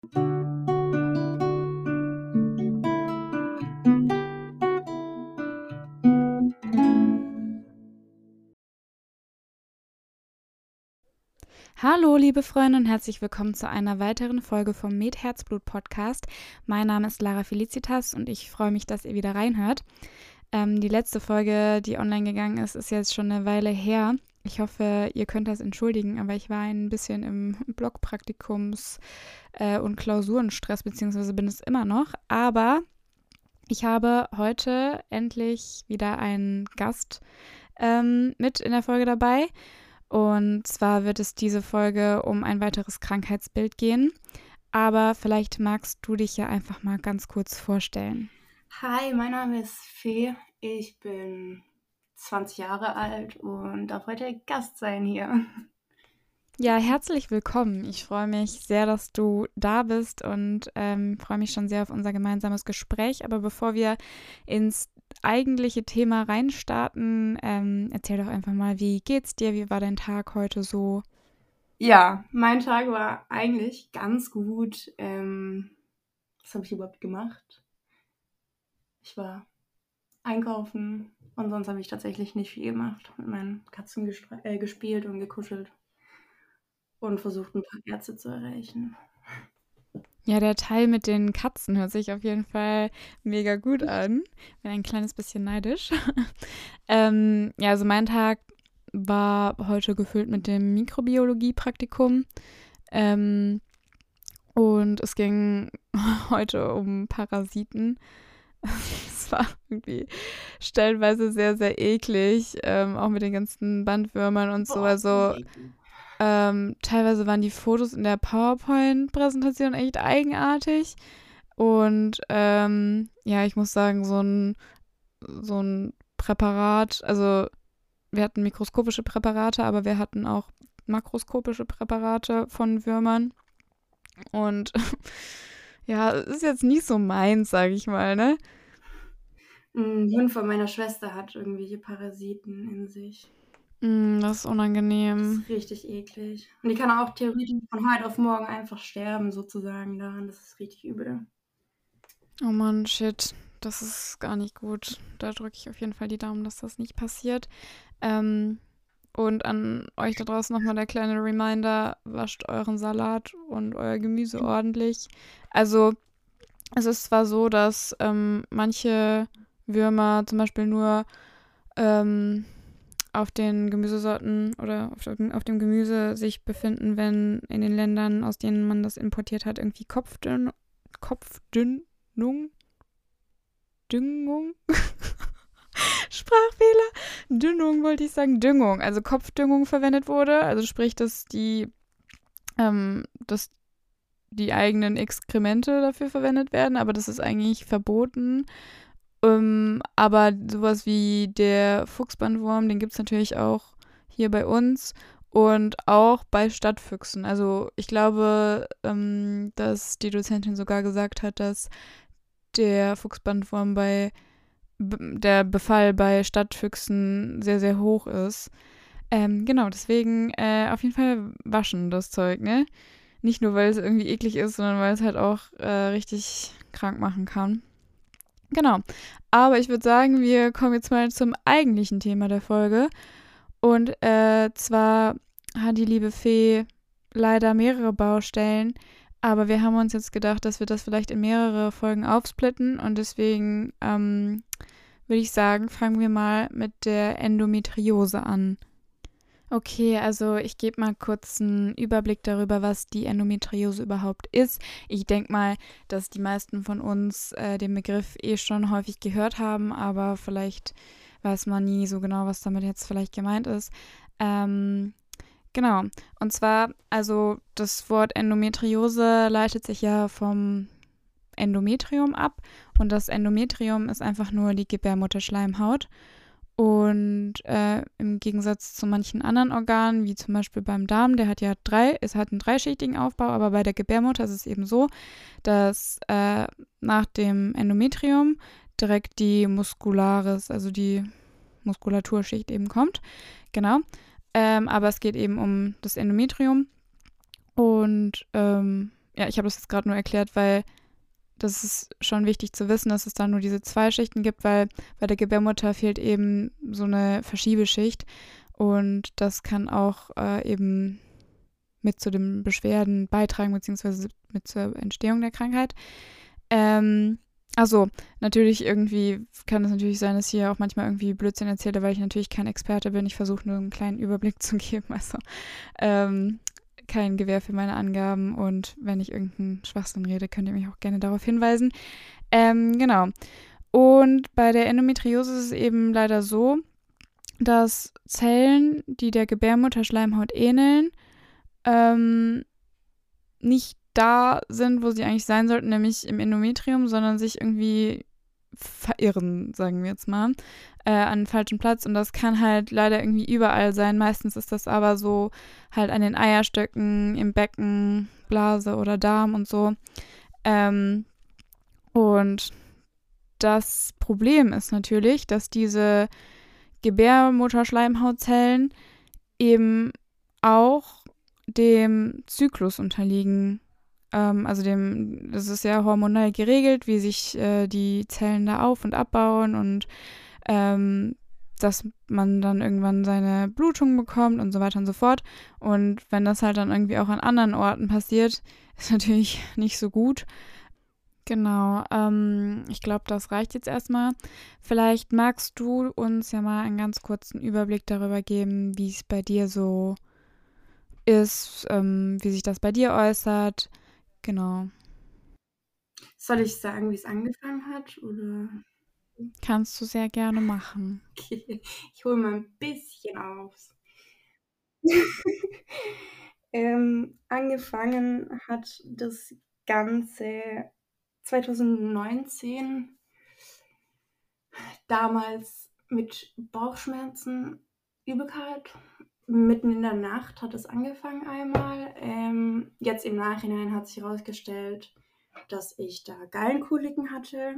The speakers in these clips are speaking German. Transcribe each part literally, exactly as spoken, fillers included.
Hallo liebe Freunde und herzlich willkommen zu einer weiteren Folge vom Med Herzblut Podcast. Mein Name ist Lara Felicitas und ich freue mich, dass ihr wieder reinhört. Ähm, die letzte Folge, die online gegangen ist, ist jetzt schon eine Weile her. Ich hoffe, ihr könnt das entschuldigen, aber ich war ein bisschen im Blockpraktikums- äh, und Klausurenstress, beziehungsweise bin es immer noch. Aber ich habe heute endlich wieder einen Gast ähm, mit in der Folge dabei. Und zwar wird es diese Folge um ein weiteres Krankheitsbild gehen. Aber vielleicht magst du dich ja einfach mal ganz kurz vorstellen. Hi, mein Name ist Fee. Ich bin zwanzig Jahre alt und darf heute Gast sein hier. Ja, herzlich willkommen. Ich freue mich sehr, dass du da bist und ähm, freue mich schon sehr auf unser gemeinsames Gespräch. Aber bevor wir ins eigentliche Thema reinstarten, ähm, erzähl doch einfach mal, wie geht's dir? Wie war dein Tag heute so? Ja, mein Tag war eigentlich ganz gut. Ähm, was habe ich überhaupt gemacht? Ich war einkaufen und sonst habe ich tatsächlich nicht viel gemacht. Mit meinen Katzen gestra- äh, gespielt und gekuschelt und versucht, ein paar Ärzte zu erreichen. Ja, der Teil mit den Katzen hört sich auf jeden Fall mega gut an. Bin ein kleines bisschen neidisch. ähm, ja, also mein Tag war heute gefüllt mit dem Mikrobiologie-Praktikum. Ähm, und es ging heute um Parasiten. Es war irgendwie stellenweise sehr, sehr eklig, ähm, auch mit den ganzen Bandwürmern und so. Boah, Also ähm, teilweise waren die Fotos in der PowerPoint-Präsentation echt eigenartig. Und ähm, ja, ich muss sagen, so ein, so ein Präparat, also wir hatten mikroskopische Präparate, aber wir hatten auch makroskopische Präparate von Würmern. Und ja, ist jetzt nicht so meins, sage ich mal, ne? Ein Hund von meiner Schwester hat irgendwelche Parasiten in sich. Mm, das ist Das unangenehm. ist richtig eklig. Und die kann auch theoretisch von heute auf morgen einfach sterben, sozusagen daran. Das ist richtig übel. Oh Mann, shit. Das ist gar nicht gut. Da drücke ich auf jeden Fall die Daumen, dass das nicht passiert. Ähm, und an euch da draußen nochmal der kleine Reminder, wascht euren Salat und euer Gemüse ordentlich. Also es ist zwar so, dass ähm, manche Würmer zum Beispiel nur ähm, auf den Gemüsesorten oder auf dem, auf dem Gemüse sich befinden, wenn in den Ländern, aus denen man das importiert hat, irgendwie Kopfdünn, Kopfdünnung, Düngung, Sprachfehler, Düngung wollte ich sagen, Düngung, also Kopfdüngung verwendet wurde. Also sprich, dass die, ähm, dass die eigenen Exkremente dafür verwendet werden, aber das ist eigentlich verboten. Ähm, aber sowas wie der Fuchsbandwurm, den gibt es natürlich auch hier bei uns und auch bei Stadtfüchsen. Also ich glaube, ähm, dass die Dozentin sogar gesagt hat, dass der Fuchsbandwurm bei b- der Befall bei Stadtfüchsen sehr, sehr hoch ist. Ähm, genau, deswegen äh, auf jeden Fall waschen das Zeug, ne? Nicht nur, weil es irgendwie eklig ist, sondern weil es halt auch äh, richtig krank machen kann. Genau. Aber ich würde sagen, wir kommen jetzt mal zum eigentlichen Thema der Folge. Und äh, zwar hat die liebe Fee leider mehrere Baustellen, aber wir haben uns jetzt gedacht, dass wir das vielleicht in mehrere Folgen aufsplitten und deswegen ähm, würde ich sagen, fangen wir mal mit der Endometriose an. Okay, also ich gebe mal kurz einen Überblick darüber, was die Endometriose überhaupt ist. Ich denke mal, dass die meisten von uns äh, den Begriff eh schon häufig gehört haben, aber vielleicht weiß man nie so genau, was damit jetzt vielleicht gemeint ist. Ähm, genau. Und zwar, also das Wort Endometriose leitet sich ja vom Endometrium ab und das Endometrium ist einfach nur die Gebärmutterschleimhaut. Und äh, im Gegensatz zu manchen anderen Organen, wie zum Beispiel beim Darm, der hat ja drei, es hat einen dreischichtigen Aufbau, aber bei der Gebärmutter ist es eben so, dass äh, nach dem Endometrium direkt die Muscularis, also die Muskulaturschicht eben kommt. Genau. Ähm, aber es geht eben um das Endometrium. Und ähm, ja, ich habe das jetzt gerade nur erklärt, weil das ist schon wichtig zu wissen, dass es da nur diese zwei Schichten gibt, weil bei der Gebärmutter fehlt eben so eine Verschiebeschicht und das kann auch äh, eben mit zu den Beschwerden beitragen, beziehungsweise mit zur Entstehung der Krankheit. Ähm, also natürlich irgendwie kann es natürlich sein, dass ich hier auch manchmal irgendwie Blödsinn erzähle, weil ich natürlich kein Experte bin. Ich versuche nur einen kleinen Überblick zu geben. Also ähm, kein Gewähr für meine Angaben und wenn ich irgendeinen Schwachsinn rede, könnt ihr mich auch gerne darauf hinweisen. Ähm, genau. Und bei der Endometriose ist es eben leider so, dass Zellen, die der Gebärmutterschleimhaut ähneln, ähm, nicht da sind, wo sie eigentlich sein sollten, nämlich im Endometrium, sondern sich irgendwie verirren, sagen wir jetzt mal, äh, an den falschen Platz. Und das kann halt leider irgendwie überall sein. Meistens ist das aber so halt an den Eierstöcken, im Becken, Blase oder Darm und so. Ähm, und das Problem ist natürlich, dass diese Gebärmutterschleimhautzellen eben auch dem Zyklus unterliegen. Ähm, also dem, das ist ja hormonell geregelt, wie sich äh, die Zellen da auf- und abbauen und ähm, dass man dann irgendwann seine Blutung bekommt und so weiter und so fort. Und wenn das halt dann irgendwie auch an anderen Orten passiert, ist natürlich nicht so gut. Genau, ähm, ich glaube, das reicht jetzt erstmal. Vielleicht magst du uns ja mal einen ganz kurzen Überblick darüber geben, wie es bei dir so ist, ähm, wie sich das bei dir äußert. Genau. Soll ich sagen, wie es angefangen hat? Oder? Kannst du sehr gerne machen. Okay, ich hole mal ein bisschen aus. ähm, angefangen hat das Ganze zwanzig neunzehn, damals mit Bauchschmerzen, Übelkeit. Mitten in der Nacht hat es angefangen einmal. Ähm, jetzt im Nachhinein hat sich herausgestellt, dass ich da Gallenkoliken hatte.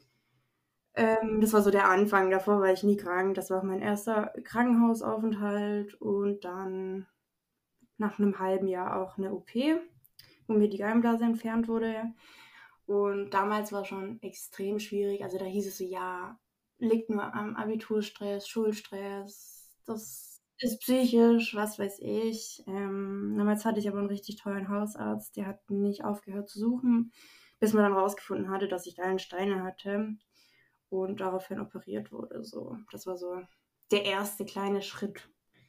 Ähm, das war so der Anfang. Davor war ich nie krank. Das war auch mein erster Krankenhausaufenthalt und dann nach einem halben Jahr auch eine O P, wo mir die Gallenblase entfernt wurde. Und damals war schon extrem schwierig. Also da hieß es so, ja, liegt nur am Abiturstress, Schulstress, das ist psychisch, was weiß ich. Ähm, damals hatte ich aber einen richtig tollen Hausarzt, der hat nicht aufgehört zu suchen, bis man dann rausgefunden hatte, dass ich Gallensteine hatte und daraufhin operiert wurde. So, das war so der erste kleine Schritt.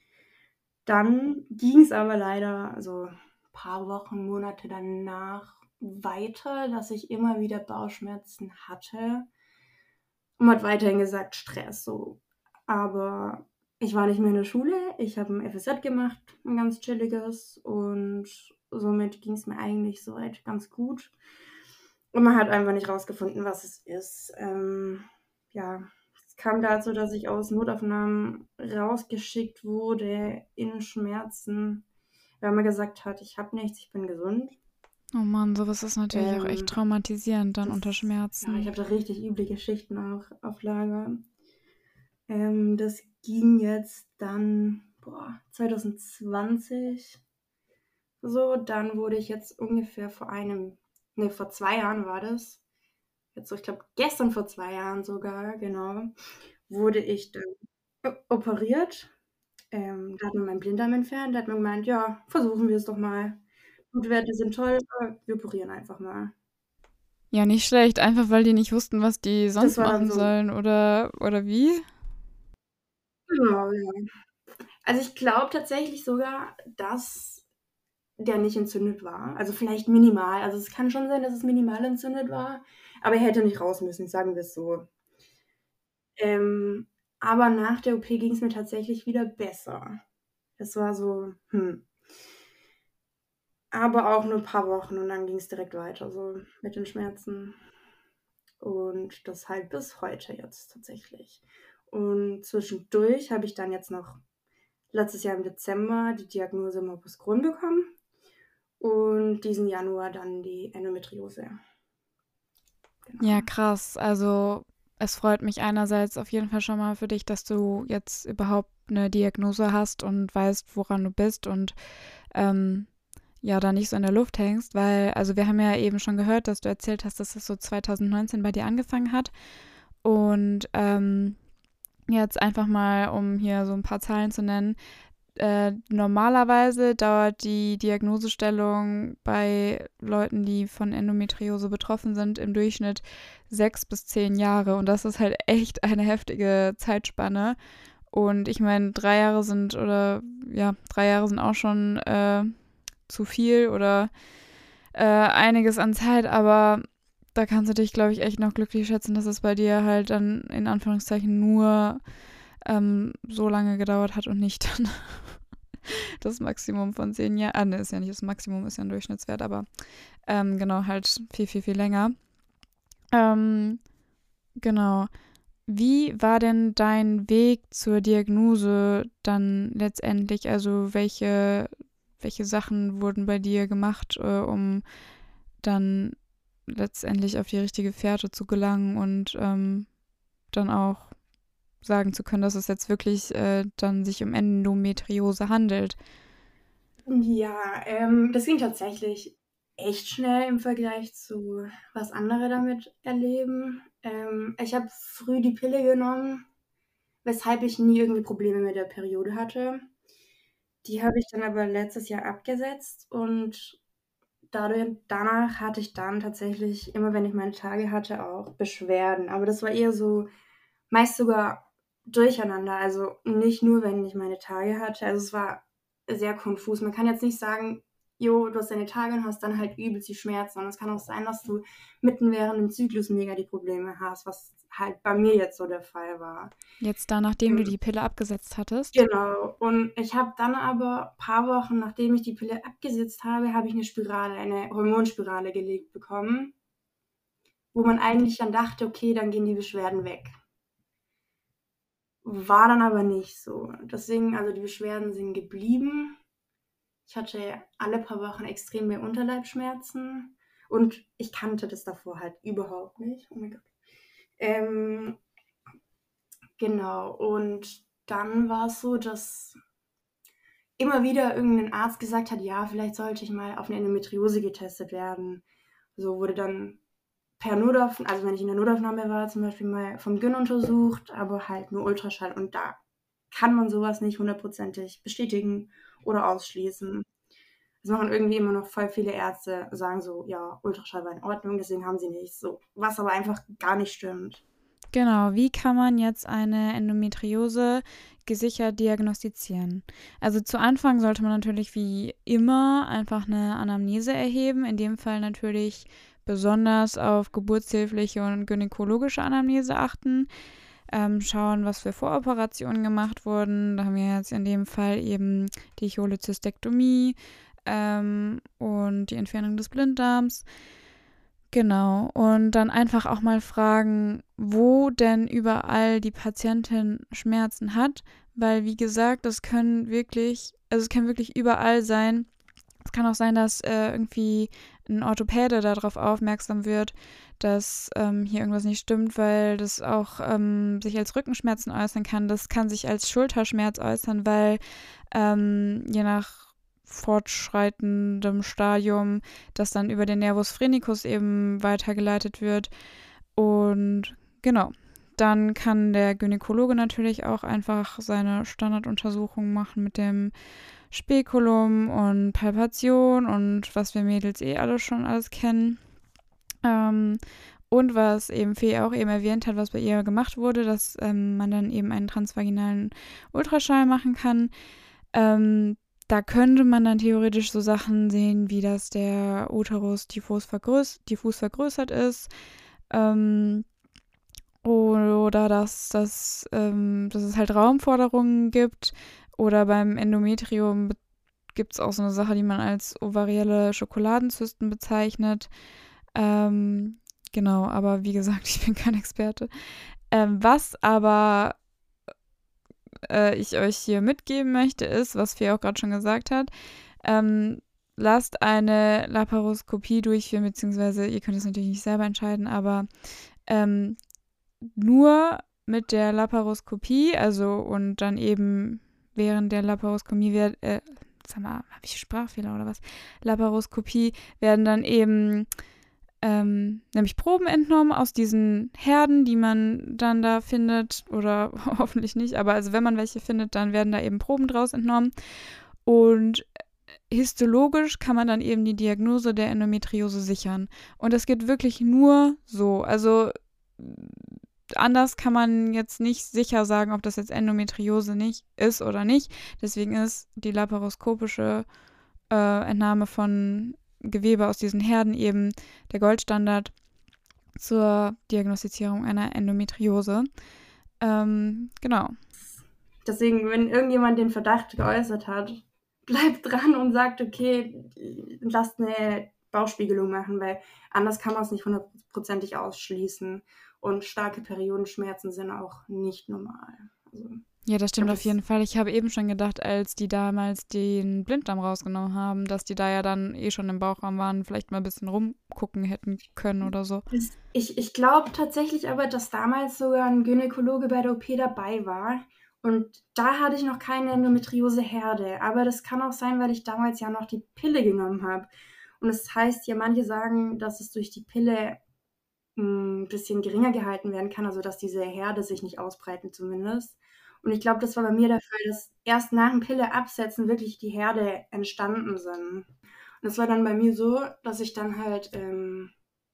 Dann ging es aber leider, also ein paar Wochen, Monate danach weiter, dass ich immer wieder Bauchschmerzen hatte. Und man hat weiterhin gesagt, Stress so. Aber ich war nicht mehr in der Schule, ich habe ein F S J gemacht, ein ganz chilliges. Und somit ging es mir eigentlich soweit ganz gut. Und man hat einfach nicht rausgefunden, was es ist. Ähm, ja, es kam dazu, dass ich aus Notaufnahmen rausgeschickt wurde in Schmerzen, weil man gesagt hat, ich habe nichts, ich bin gesund. Oh Mann, sowas ist natürlich auch echt Ähm, traumatisierend dann das, unter ja, ich Schmerzen. habe da richtig üble Geschichten auch auf Lager. Ähm, das ging jetzt dann, boah, zwanzig zwanzig so. Dann wurde ich jetzt ungefähr vor einem, ne, vor zwei Jahren war das. Jetzt so, ich glaube, gestern vor zwei Jahren sogar, genau, wurde ich dann o- operiert. Ähm, da hat man meinen Blinddarm entfernt. Da hat man gemeint, ja, versuchen wir es doch mal. Blutwerte sind toll, aber wir operieren einfach mal. Ja, nicht schlecht, einfach weil die nicht wussten, was die Das sonst war dann machen so, sollen oder oder wie? genau, ja. Also ich glaube tatsächlich sogar, dass der nicht entzündet war. Also vielleicht minimal. Also es kann schon sein, dass es minimal entzündet war, aber er hätte nicht raus müssen, sagen wir es so. Ähm, aber nach der O P ging es mir tatsächlich wieder besser. Es war so, hm. Aber auch nur ein paar Wochen und dann ging es direkt weiter, so mit den Schmerzen. Und das halt bis heute jetzt tatsächlich. Und zwischendurch habe ich dann jetzt noch letztes Jahr im Dezember die Diagnose Morbus Crohn bekommen und diesen Januar dann die Endometriose. Ja, Genau. krass. Also es freut mich einerseits auf jeden Fall schon mal für dich, dass du jetzt überhaupt eine Diagnose hast und weißt, woran du bist und ähm, ja, da nicht so in der Luft hängst, weil, also wir haben ja eben schon gehört, dass du erzählt hast, dass das so zwanzig neunzehn bei dir angefangen hat. Und ähm, jetzt einfach mal, um hier so ein paar Zahlen zu nennen, äh, normalerweise dauert die Diagnosestellung bei Leuten, die von Endometriose betroffen sind, im Durchschnitt sechs bis zehn Jahre. Und das ist halt echt eine heftige Zeitspanne. Und ich meine, drei Jahre sind oder ja, drei Jahre sind auch schon äh, zu viel oder äh, einiges an Zeit, aber da kannst du dich, glaube ich, echt noch glücklich schätzen, dass es bei dir halt dann in Anführungszeichen nur ähm, so lange gedauert hat und nicht dann das Maximum von zehn Jahren. Ah, ne, ist ja nicht das Maximum, ist ja ein Durchschnittswert, aber ähm, genau, halt viel, viel, viel länger. Ähm, genau. Wie war denn dein Weg zur Diagnose dann letztendlich? Also welche, welche Sachen wurden bei dir gemacht, äh, um dann letztendlich auf die richtige Fährte zu gelangen und ähm, dann auch sagen zu können, dass es jetzt wirklich äh, dann sich um Endometriose handelt? Ja, ähm, das ging tatsächlich echt schnell im Vergleich zu was andere damit erleben. Ähm, ich habe früh die Pille genommen, weshalb ich nie irgendwie Probleme mit der Periode hatte. Die habe ich dann aber letztes Jahr abgesetzt und dadurch, danach hatte ich dann tatsächlich, immer wenn ich meine Tage hatte, auch Beschwerden. Aber das war eher so, meist sogar durcheinander. Also nicht nur, wenn ich meine Tage hatte. Also es war sehr konfus. Man kann jetzt nicht sagen, jo, du hast deine Tage und hast dann halt übelst die Schmerzen. Und es kann auch sein, dass du mitten während dem Zyklus mega die Probleme hast, was halt bei mir jetzt so der Fall war. Jetzt da, nachdem du die Pille abgesetzt hattest? Genau. Und ich habe dann aber ein paar Wochen, nachdem ich die Pille abgesetzt habe, habe ich eine Spirale, eine Hormonspirale gelegt bekommen, wo man eigentlich dann dachte, okay, dann gehen die Beschwerden weg. War dann aber nicht so. Deswegen, also die Beschwerden sind geblieben. Ich hatte alle paar Wochen extrem mehr Unterleibsschmerzen und ich kannte das davor halt überhaupt nicht. Oh mein Gott. Ähm, genau. Und dann war es so, dass immer wieder irgendein Arzt gesagt hat, ja, vielleicht sollte ich mal auf eine Endometriose getestet werden. So wurde dann per Notaufnahme, also wenn ich in der Notaufnahme war, zum Beispiel mal vom Gyn untersucht, aber halt nur Ultraschall. Und da kann man sowas nicht hundertprozentig bestätigen oder ausschließen. Das machen irgendwie immer noch voll viele Ärzte, sagen so, ja, Ultraschall war in Ordnung, deswegen haben sie nichts. So, was aber einfach gar nicht stimmt. Genau, wie kann man jetzt eine Endometriose gesichert diagnostizieren? Also zu Anfang sollte man natürlich wie immer einfach eine Anamnese erheben, in dem Fall natürlich besonders auf geburtshilfliche und gynäkologische Anamnese achten, ähm, schauen, was für Voroperationen gemacht wurden. Da haben wir jetzt in dem Fall eben die Cholezystektomie ähm, und die Entfernung des Blinddarms. Genau, und dann einfach auch mal fragen, wo denn überall die Patientin Schmerzen hat, weil wie gesagt, das können wirklich, also es kann wirklich überall sein. Es kann auch sein, dass äh, irgendwie ein Orthopäde darauf aufmerksam wird, dass ähm, hier irgendwas nicht stimmt, weil das auch ähm, sich als Rückenschmerzen äußern kann. Das kann sich als Schulterschmerz äußern, weil ähm, je nach fortschreitendem Stadium, das dann über den Nervus phrenicus eben weitergeleitet wird. Und genau, dann kann der Gynäkologe natürlich auch einfach seine Standarduntersuchung machen mit dem Spekulum und Palpation und was wir Mädels eh alle schon alles kennen. Ähm, und was eben Fee auch eben erwähnt hat, was bei ihr gemacht wurde, dass ähm, man dann eben einen transvaginalen Ultraschall machen kann. Ähm, Da könnte man dann theoretisch so Sachen sehen, wie dass der Uterus diffus, vergröß diffus vergrößert ist. Ähm, oder dass, dass, ähm, dass es halt Raumforderungen gibt. Oder beim Endometrium gibt es auch so eine Sache, die man als ovarielle Schokoladenzysten bezeichnet. Ähm, genau, aber wie gesagt, ich bin kein Experte. Ähm, was aber äh, ich euch hier mitgeben möchte, ist, was Fee auch gerade schon gesagt hat, ähm, lasst eine Laparoskopie durchführen, beziehungsweise ihr könnt es natürlich nicht selber entscheiden, aber ähm, nur mit der Laparoskopie, also und dann eben während der Laparoskopie, äh, sag mal, habe ich Sprachfehler oder was? Laparoskopie werden dann eben ähm, nämlich Proben entnommen aus diesen Herden, die man dann da findet oder hoffentlich nicht, aber also wenn man welche findet, dann werden da eben Proben draus entnommen und histologisch kann man dann eben die Diagnose der Endometriose sichern. Und das geht wirklich nur so. Also anders kann man jetzt nicht sicher sagen, ob das jetzt Endometriose nicht ist oder nicht. Deswegen ist die laparoskopische äh, Entnahme von Gewebe aus diesen Herden eben der Goldstandard zur Diagnostizierung einer Endometriose. Ähm, genau. Deswegen, wenn irgendjemand den Verdacht geäußert hat, bleibt dran und sagt, okay, lasst eine Bauchspiegelung machen, weil anders kann man es nicht hundertprozentig ausschließen. Und starke Periodenschmerzen sind auch nicht normal. Also, ja, das stimmt glaub, auf das- jeden Fall. Ich habe eben schon gedacht, als die damals den Blinddarm rausgenommen haben, dass die da ja dann eh schon im Bauchraum waren, vielleicht mal ein bisschen rumgucken hätten können oder so. das- Ich, ich glaube tatsächlich aber, dass damals sogar ein Gynäkologe bei der O P dabei war. Und da hatte ich noch keine Endometriose-Herde. Aber das kann auch sein, weil ich damals ja noch die Pille genommen habe. Und das heißt ja, manche sagen, dass es durch die Pille ein bisschen geringer gehalten werden kann, also dass diese Herde sich nicht ausbreiten zumindest. Und ich glaube, das war bei mir der Fall, dass erst nach dem Pille absetzen wirklich die Herde entstanden sind. Und das war dann bei mir so, dass ich dann halt ähm,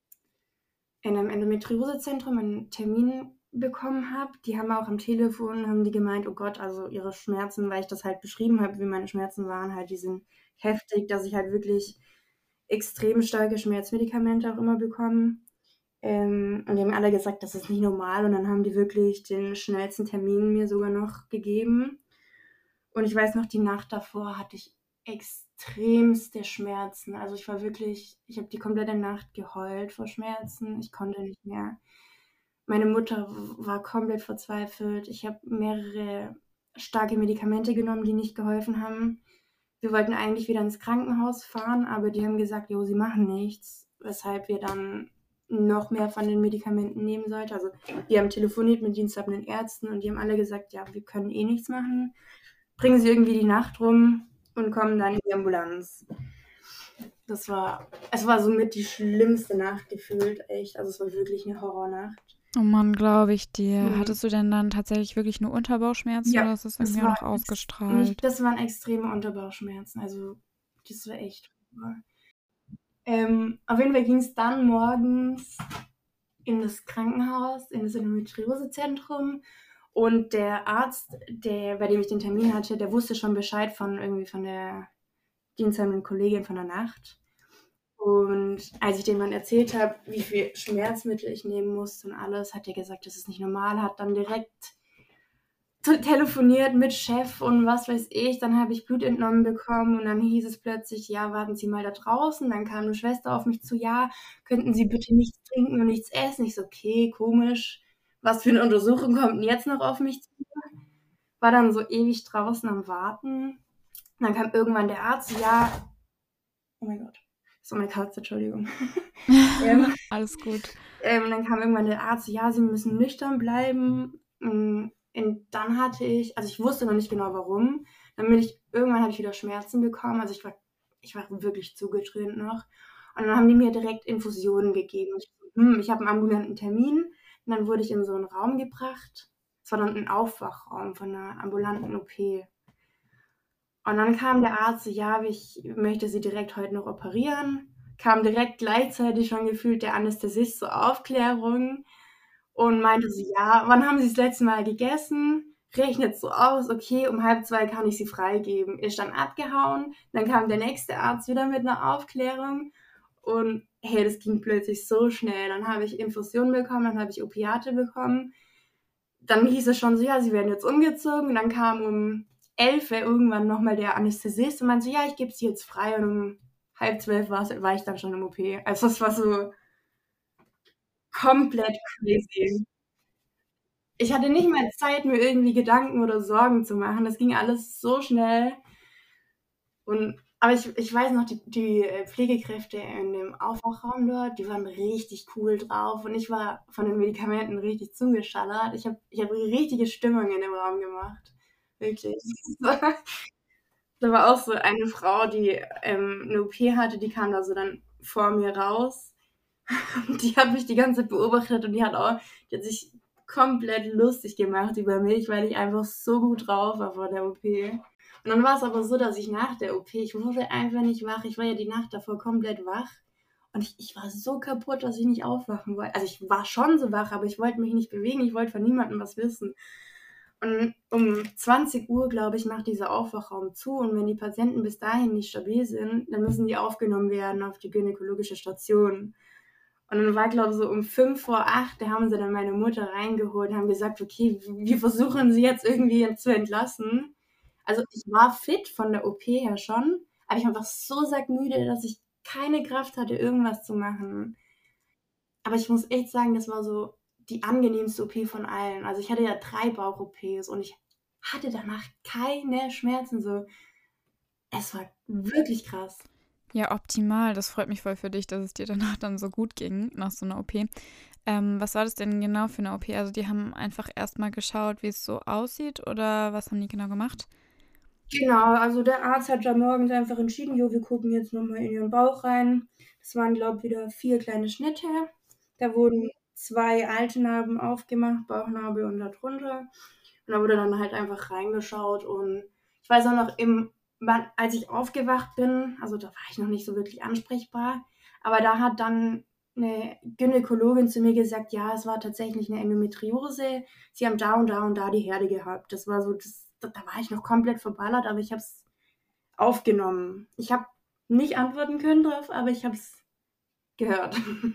in einem Endometriosezentrum einen Termin bekommen habe. Die haben auch am Telefon, haben die gemeint, oh Gott, also ihre Schmerzen, weil ich das halt beschrieben habe, wie meine Schmerzen waren, halt, die sind heftig, dass ich halt wirklich extrem starke Schmerzmedikamente auch immer bekomme. Ähm, und die haben alle gesagt, das ist nicht normal. Und dann haben die wirklich den schnellsten Termin mir sogar noch gegeben. Und ich weiß noch, die Nacht davor hatte ich extremste Schmerzen. Also ich war wirklich, ich habe die komplette Nacht geheult vor Schmerzen. Ich konnte nicht mehr. Meine Mutter war komplett verzweifelt. Ich habe mehrere starke Medikamente genommen, die nicht geholfen haben. Wir wollten eigentlich wieder ins Krankenhaus fahren, aber die haben gesagt, jo, sie machen nichts, weshalb wir dann noch mehr von den Medikamenten nehmen sollten. Also wir haben telefoniert mit diensthabenden Ärzten und die haben alle gesagt, ja, wir können eh nichts machen. Bringen sie irgendwie die Nacht rum und kommen dann in die Ambulanz. Das war, es war somit die schlimmste Nacht gefühlt, echt. Also es war wirklich eine Horrornacht. Oh Mann, glaube ich dir. Mhm. Hattest du denn dann tatsächlich wirklich nur Unterbauchschmerzen Ja, oder ist das das irgendwie war auch noch ex- ausgestrahlt? Nicht, das waren extreme Unterbauchschmerzen. Also das war echt. Ähm, auf jeden Fall ging es dann morgens in das Krankenhaus, in das Endometriosezentrum. Und der Arzt, der, bei dem ich den Termin hatte, der wusste schon Bescheid von irgendwie von der diensthabenden Kollegin von der Nacht. Und als ich dem dann erzählt habe, wie viel Schmerzmittel ich nehmen musste und alles, hat er gesagt, das ist nicht normal, hat dann direkt te- telefoniert mit Chef und was weiß ich. Dann habe ich Blut entnommen bekommen und dann hieß es plötzlich, ja, warten Sie mal da draußen. Dann kam eine Schwester auf mich zu, ja, könnten Sie bitte nichts trinken und nichts essen? Ich so, okay, komisch. Was für eine Untersuchung kommt denn jetzt noch auf mich zu? War dann so ewig draußen am Warten. Dann kam irgendwann der Arzt, ja, oh mein Gott, das war meine Katze, Entschuldigung. ähm, Alles gut. ähm, dann kam irgendwann der Arzt, ja, Sie müssen nüchtern bleiben. Und dann hatte ich, also ich wusste noch nicht genau warum, dann bin ich, irgendwann habe ich wieder Schmerzen bekommen, also ich war, ich war wirklich zugedröhnt noch. Und dann haben die mir direkt Infusionen gegeben. Ich, hm, ich habe einen ambulanten Termin und dann wurde ich in so einen Raum gebracht. Es war dann ein Aufwachraum von einer ambulanten O P. Und dann kam der Arzt, so, ja, ich möchte Sie direkt heute noch operieren. Kam direkt gleichzeitig schon gefühlt der Anästhesist zur Aufklärung und meinte so, ja, wann haben Sie das letzte Mal gegessen? Rechnet so aus, okay, um halb zwei kann ich Sie freigeben. Ist dann abgehauen. Dann kam der nächste Arzt wieder mit einer Aufklärung und hey, das ging plötzlich so schnell. Dann habe ich Infusionen bekommen, dann habe ich Opiate bekommen. Dann hieß es schon so, ja, Sie werden jetzt umgezogen. Und dann kam um elf irgendwann nochmal der Anästhesist und meinte so, ja, ich gebe Sie jetzt frei. Und um halb zwölf war, war ich dann schon im O P. Also das war so komplett crazy. Ich hatte nicht mal Zeit, mir irgendwie Gedanken oder Sorgen zu machen. Das ging alles so schnell. Und, aber ich, ich weiß noch, die, die Pflegekräfte in dem Aufwachraum dort, die waren richtig cool drauf. Und ich war von den Medikamenten richtig zugeschallert. Ich habe ich hab richtige Stimmung in dem Raum gemacht. Wirklich. Da war auch so eine Frau, die ähm, eine O P hatte, die kam da so dann vor mir raus. Die hat mich die ganze Zeit beobachtet und die hat auch, die hat sich komplett lustig gemacht über mich, weil ich einfach so gut drauf war vor der O P. Und dann war es aber so, dass ich nach der O P, ich wurde einfach nicht wach. Ich war ja die Nacht davor komplett wach. Und ich, ich war so kaputt, dass ich nicht aufwachen wollte. Also ich war schon so wach, aber ich wollte mich nicht bewegen. Ich wollte von niemandem was wissen. Und um zwanzig Uhr, glaube ich, macht dieser Aufwachraum zu. Und wenn die Patienten bis dahin nicht stabil sind, dann müssen die aufgenommen werden auf die gynäkologische Station. Und dann war, glaube ich, so um fünf vor acht, da haben sie dann meine Mutter reingeholt und haben gesagt, okay, wir versuchen sie jetzt irgendwie zu entlassen. Also ich war fit von der O P her schon, aber ich war einfach so sackmüde, dass ich keine Kraft hatte, irgendwas zu machen. Aber ich muss echt sagen, das war so die angenehmste O P von allen. Also ich hatte ja drei Bauch-O Ps und ich hatte danach keine Schmerzen. So, es war wirklich krass. Ja, optimal. Das freut mich voll für dich, dass es dir danach dann so gut ging, nach so einer O P. Ähm, was war das denn genau für eine O P? Also die haben einfach erstmal geschaut, wie es so aussieht oder was haben die genau gemacht? Genau, also der Arzt hat da morgens einfach entschieden, jo, wir gucken jetzt nochmal in ihren Bauch rein. Das waren, glaube ich, wieder vier kleine Schnitte. Da wurden zwei alte Narben aufgemacht, Bauchnabel und da drunter. Und da wurde dann halt einfach reingeschaut. Und ich weiß auch noch, im, als ich aufgewacht bin, also da war ich noch nicht so wirklich ansprechbar, aber da hat dann eine Gynäkologin zu mir gesagt, ja, es war tatsächlich eine Endometriose. Sie haben da und da und da die Herde gehabt. Das war so, das, da war ich noch komplett verballert, aber ich habe es aufgenommen. Ich habe nicht antworten können drauf, aber ich habe es gehört.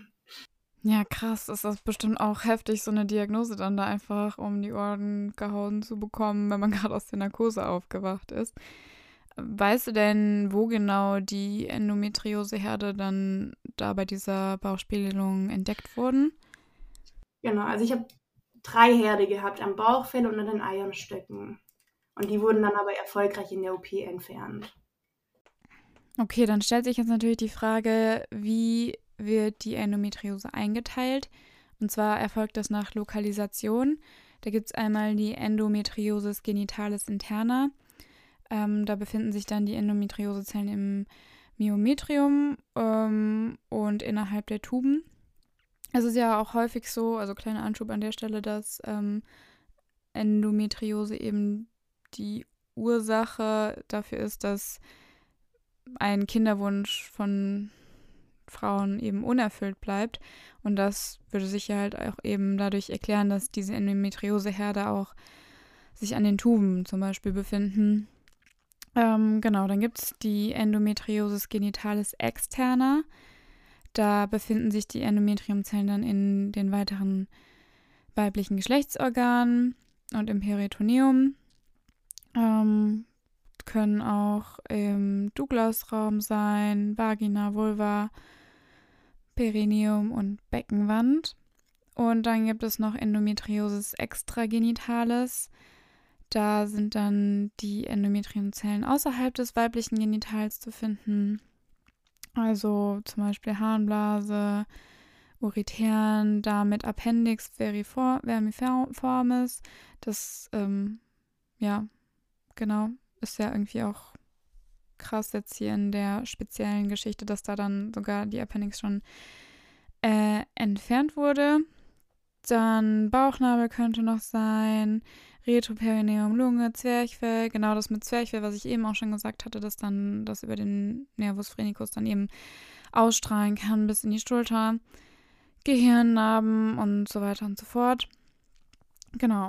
Ja, krass. Ist das bestimmt auch heftig, so eine Diagnose dann da einfach um die Ohren gehauen zu bekommen, wenn man gerade aus der Narkose aufgewacht ist. Weißt du denn, wo genau die Endometrioseherde dann da bei dieser Bauchspiegelung entdeckt wurden? Genau, also ich habe drei Herde gehabt am Bauchfell und an den Eierstöcken. Und die wurden dann aber erfolgreich in der O P entfernt. Okay, dann stellt sich jetzt natürlich die Frage, wie wird die Endometriose eingeteilt? Und zwar erfolgt das nach Lokalisation. Da gibt es einmal die Endometriosis genitalis interna. Ähm, da befinden sich dann die Endometriosezellen im Myometrium ähm, und innerhalb der Tuben. Es ist ja auch häufig so, also kleiner Anschub an der Stelle, dass ähm, Endometriose eben die Ursache dafür ist, dass ein Kinderwunsch von Frauen eben unerfüllt bleibt. Und das würde sich ja halt auch eben dadurch erklären, dass diese Endometrioseherde auch sich an den Tuben zum Beispiel befinden. Ähm, genau, dann gibt es die Endometriosis genitalis externa. Da befinden sich die Endometriumzellen dann in den weiteren weiblichen Geschlechtsorganen und im Peritoneum. Ähm, können auch im Douglas-Raum sein, Vagina, Vulva, Perineum und Beckenwand. Und dann gibt es noch Endometriosis extragenitalis. Da sind dann die Endometriumzellen außerhalb des weiblichen Genitals zu finden. Also zum Beispiel Harnblase, Uretern, da mit Appendix vermiformis. Das, ähm, ja, genau, ist ja irgendwie auch krass jetzt hier in der speziellen Geschichte, dass da dann sogar die Appendix schon äh, entfernt wurde. Dann Bauchnabel könnte noch sein, Retroperineum, Lunge, Zwerchfell. Genau das mit Zwerchfell, was ich eben auch schon gesagt hatte, dass dann das über den Nervus phrenicus dann eben ausstrahlen kann bis in die Schulter, Gehirnnarben und so weiter und so fort. Genau.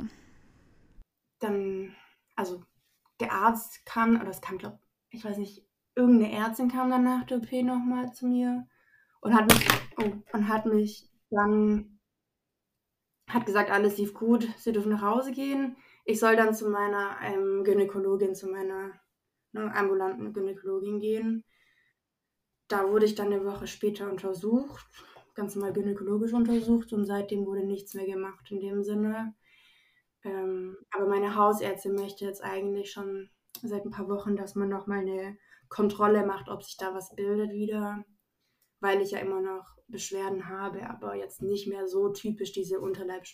Dann, also der Arzt kam, oder es kam, glaube ich, weiß nicht, irgendeine Ärztin kam dann nach der O P nochmal zu mir und hat mich, oh, und hat mich dann, hat gesagt, alles lief gut, sie dürfen nach Hause gehen. Ich soll dann zu meiner ähm, Gynäkologin, zu meiner ne, ambulanten Gynäkologin gehen. Da wurde ich dann eine Woche später untersucht, ganz normal gynäkologisch untersucht und seitdem wurde nichts mehr gemacht in dem Sinne. Ähm, aber meine Hausärztin möchte jetzt eigentlich schon seit ein paar Wochen, dass man nochmal eine Kontrolle macht, ob sich da was bildet wieder, weil ich ja immer noch Beschwerden habe, aber jetzt nicht mehr so typisch diese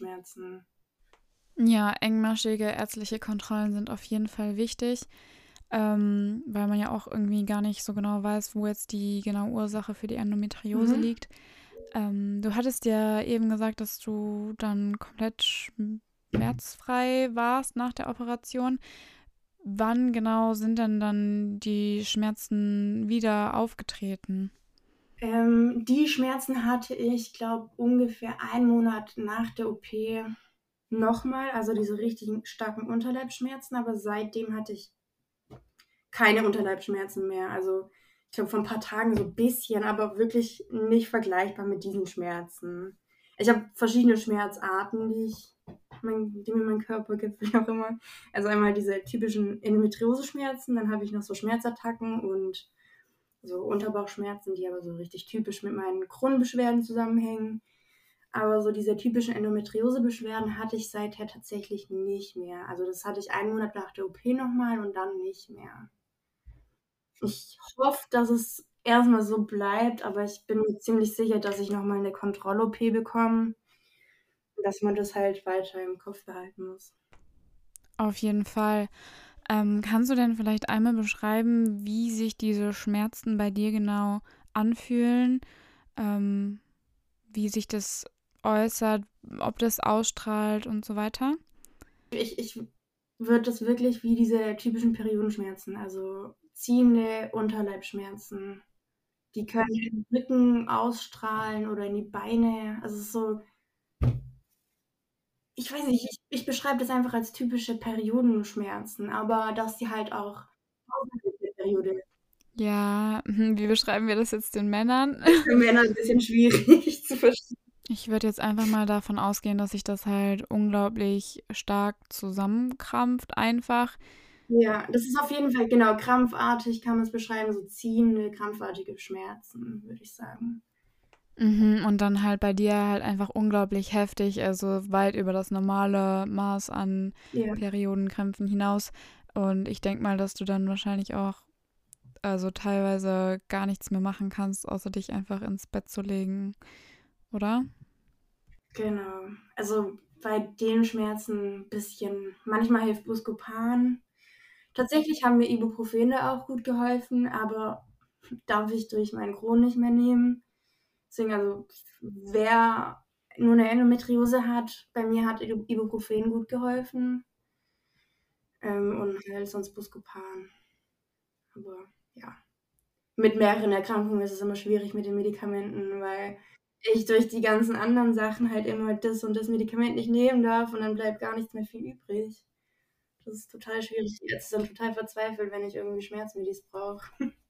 Unterleibsschmerzen. Ja, engmaschige ärztliche Kontrollen sind auf jeden Fall wichtig. ähm, weil man ja auch irgendwie gar nicht so genau weiß, wo jetzt die genaue Ursache für die Endometriose Mhm. liegt. Ähm, du hattest ja eben gesagt, dass du dann komplett schmerzfrei warst nach der Operation. Wann genau sind denn dann die Schmerzen wieder aufgetreten? Ähm, die Schmerzen hatte ich, glaube ungefähr einen Monat nach der O P nochmal, also diese richtigen starken Unterleibsschmerzen, aber seitdem hatte ich keine Unterleibsschmerzen mehr. Also ich glaube vor ein paar Tagen so ein bisschen, aber wirklich nicht vergleichbar mit diesen Schmerzen. Ich habe verschiedene Schmerzarten, die ich mein, die mir mein Körper gibt, wie auch immer. Also einmal diese typischen Endometriose-Schmerzen, dann habe ich noch so Schmerzattacken und so Unterbauchschmerzen, die aber so richtig typisch mit meinen Kronenbeschwerden zusammenhängen. Aber so diese typischen Endometriose-Beschwerden hatte ich seither tatsächlich nicht mehr. Also das hatte ich einen Monat nach der O P nochmal und dann nicht mehr. Ich hoffe, dass es erstmal so bleibt, aber ich bin mir ziemlich sicher, dass ich nochmal eine Kontroll-O P bekomme, dass man das halt weiter im Kopf behalten muss. Auf jeden Fall. Ähm, kannst du denn vielleicht einmal beschreiben, wie sich diese Schmerzen bei dir genau anfühlen? Ähm, wie sich das äußert, ob das ausstrahlt und so weiter? Ich, ich würde das wirklich wie diese typischen Periodenschmerzen, also ziehende Unterleibsschmerzen. Die können in den Rücken ausstrahlen oder in die Beine. Also es ist so, ich weiß nicht, ich, ich beschreibe das einfach als typische Periodenschmerzen, aber dass die halt auch außerhalb der Periode Ja, mhm, wie beschreiben wir das jetzt den Männern? ist für Männer ein bisschen schwierig zu verstehen. Ich würde jetzt einfach mal davon ausgehen, dass sich das halt unglaublich stark zusammenkrampft einfach. Ja, das ist auf jeden Fall, genau, krampfartig kann man es beschreiben, so ziehende, krampfartige Schmerzen, würde ich sagen. Mhm, und dann halt bei dir halt einfach unglaublich heftig, also weit über das normale Maß an Ja, Periodenkrämpfen hinaus. Und ich denke mal, dass du dann wahrscheinlich auch also teilweise gar nichts mehr machen kannst, außer dich einfach ins Bett zu legen, oder? genau. Also bei den Schmerzen ein bisschen, manchmal hilft Buscopan. Tatsächlich haben mir Ibuprofene auch gut geholfen, aber darf ich durch meinen Crohn nicht mehr nehmen. Deswegen, also wer nur eine Endometriose hat, bei mir hat Ibu- Ibuprofen gut geholfen ähm, und halt sonst Buscopan. Aber ja, mit mehreren Erkrankungen ist es immer schwierig mit den Medikamenten, weil ich durch die ganzen anderen Sachen halt immer das und das Medikament nicht nehmen darf und dann bleibt gar nichts mehr viel übrig. Das ist total schwierig. Die Ärzte sind total verzweifelt, wenn ich irgendwie Schmerzmedis brauche.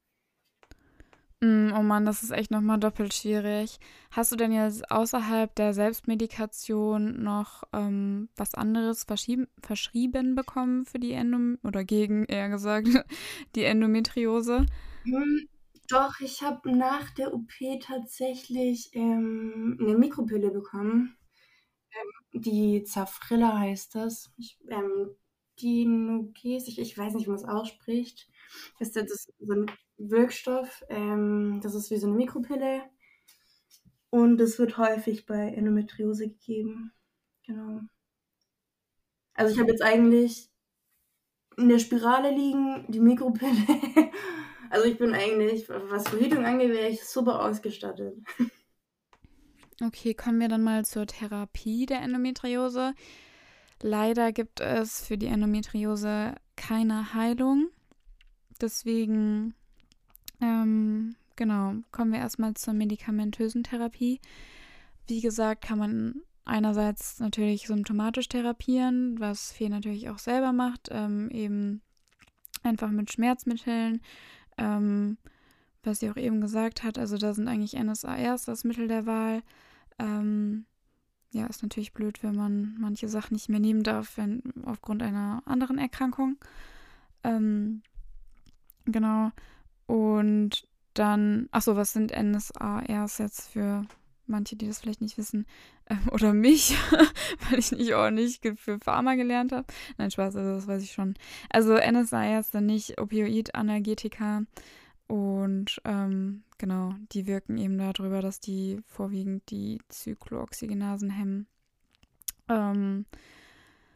Mm, oh Mann, das ist echt nochmal doppelt schwierig. Hast du denn jetzt außerhalb der Selbstmedikation noch ähm, was anderes verschieben, verschrieben bekommen für die Endom oder gegen, eher gesagt, die Endometriose? Hm, doch, ich habe nach der O P tatsächlich ähm, eine Mikropille bekommen. Die Zafrilla heißt das. Ich, ähm, Dinuges, ich, ich weiß nicht, wie man es ausspricht. Ist das ist so ein Wirkstoff. Ähm, das ist wie so eine Mikropille. Und es wird häufig bei Endometriose gegeben. Genau. Also ich habe jetzt eigentlich in der Spirale liegen, die Mikropille. Also ich bin eigentlich, was Verhütung angeht, wäre ich super ausgestattet. Okay, kommen wir dann mal zur Therapie der Endometriose. Leider gibt es für die Endometriose keine Heilung. Deswegen, ähm, genau, kommen wir erstmal zur medikamentösen Therapie. Wie gesagt, kann man einerseits natürlich symptomatisch therapieren, was Fee natürlich auch selber macht, ähm, eben einfach mit Schmerzmitteln, ähm, was sie auch eben gesagt hat. Also da sind eigentlich N S A Rs das Mittel der Wahl. Ähm, ja, ist natürlich blöd, wenn man manche Sachen nicht mehr nehmen darf, wenn aufgrund einer anderen Erkrankung. Ähm, genau. Und dann, achso, was sind N S A Rs jetzt für manche, die das vielleicht nicht wissen? Ähm, oder mich, weil ich nicht ordentlich für Pharma gelernt habe. Nein, Spaß, also das weiß ich schon. Also N S A Rs sind nicht Opioid-Analgetika. Und ähm, genau, die wirken eben darüber, dass die vorwiegend die Zyklooxygenasen hemmen. Ähm,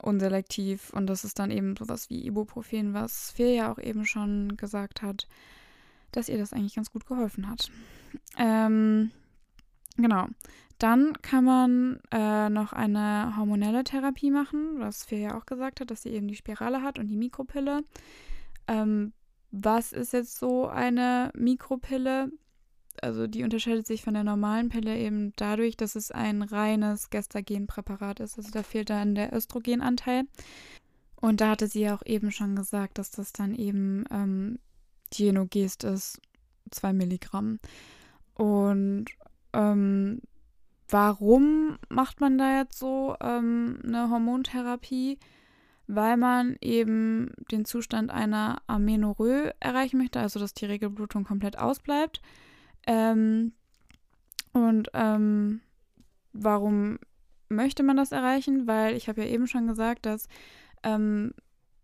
unselektiv. Und das ist dann eben sowas wie Ibuprofen, was Fee ja auch eben schon gesagt hat, dass ihr das eigentlich ganz gut geholfen hat. Ähm, genau. Dann kann man äh, noch eine hormonelle Therapie machen, was Fee ja auch gesagt hat, dass sie eben die Spirale hat und die Mikropille. Ähm, was ist jetzt so eine Mikropille? Also die unterscheidet sich von der normalen Pille eben dadurch, dass es ein reines Gestagenpräparat ist. Also da fehlt dann der Östrogenanteil. Und da hatte sie ja auch eben schon gesagt, dass das dann eben ähm, Dienogest ist, zwei Milligramm. Und ähm, warum macht man da jetzt so ähm, eine Hormontherapie? Weil man eben den Zustand einer Amenorrhoe erreichen möchte, also dass die Regelblutung komplett ausbleibt. Ähm, und ähm, warum möchte man das erreichen? Weil ich habe ja eben schon gesagt, dass ähm,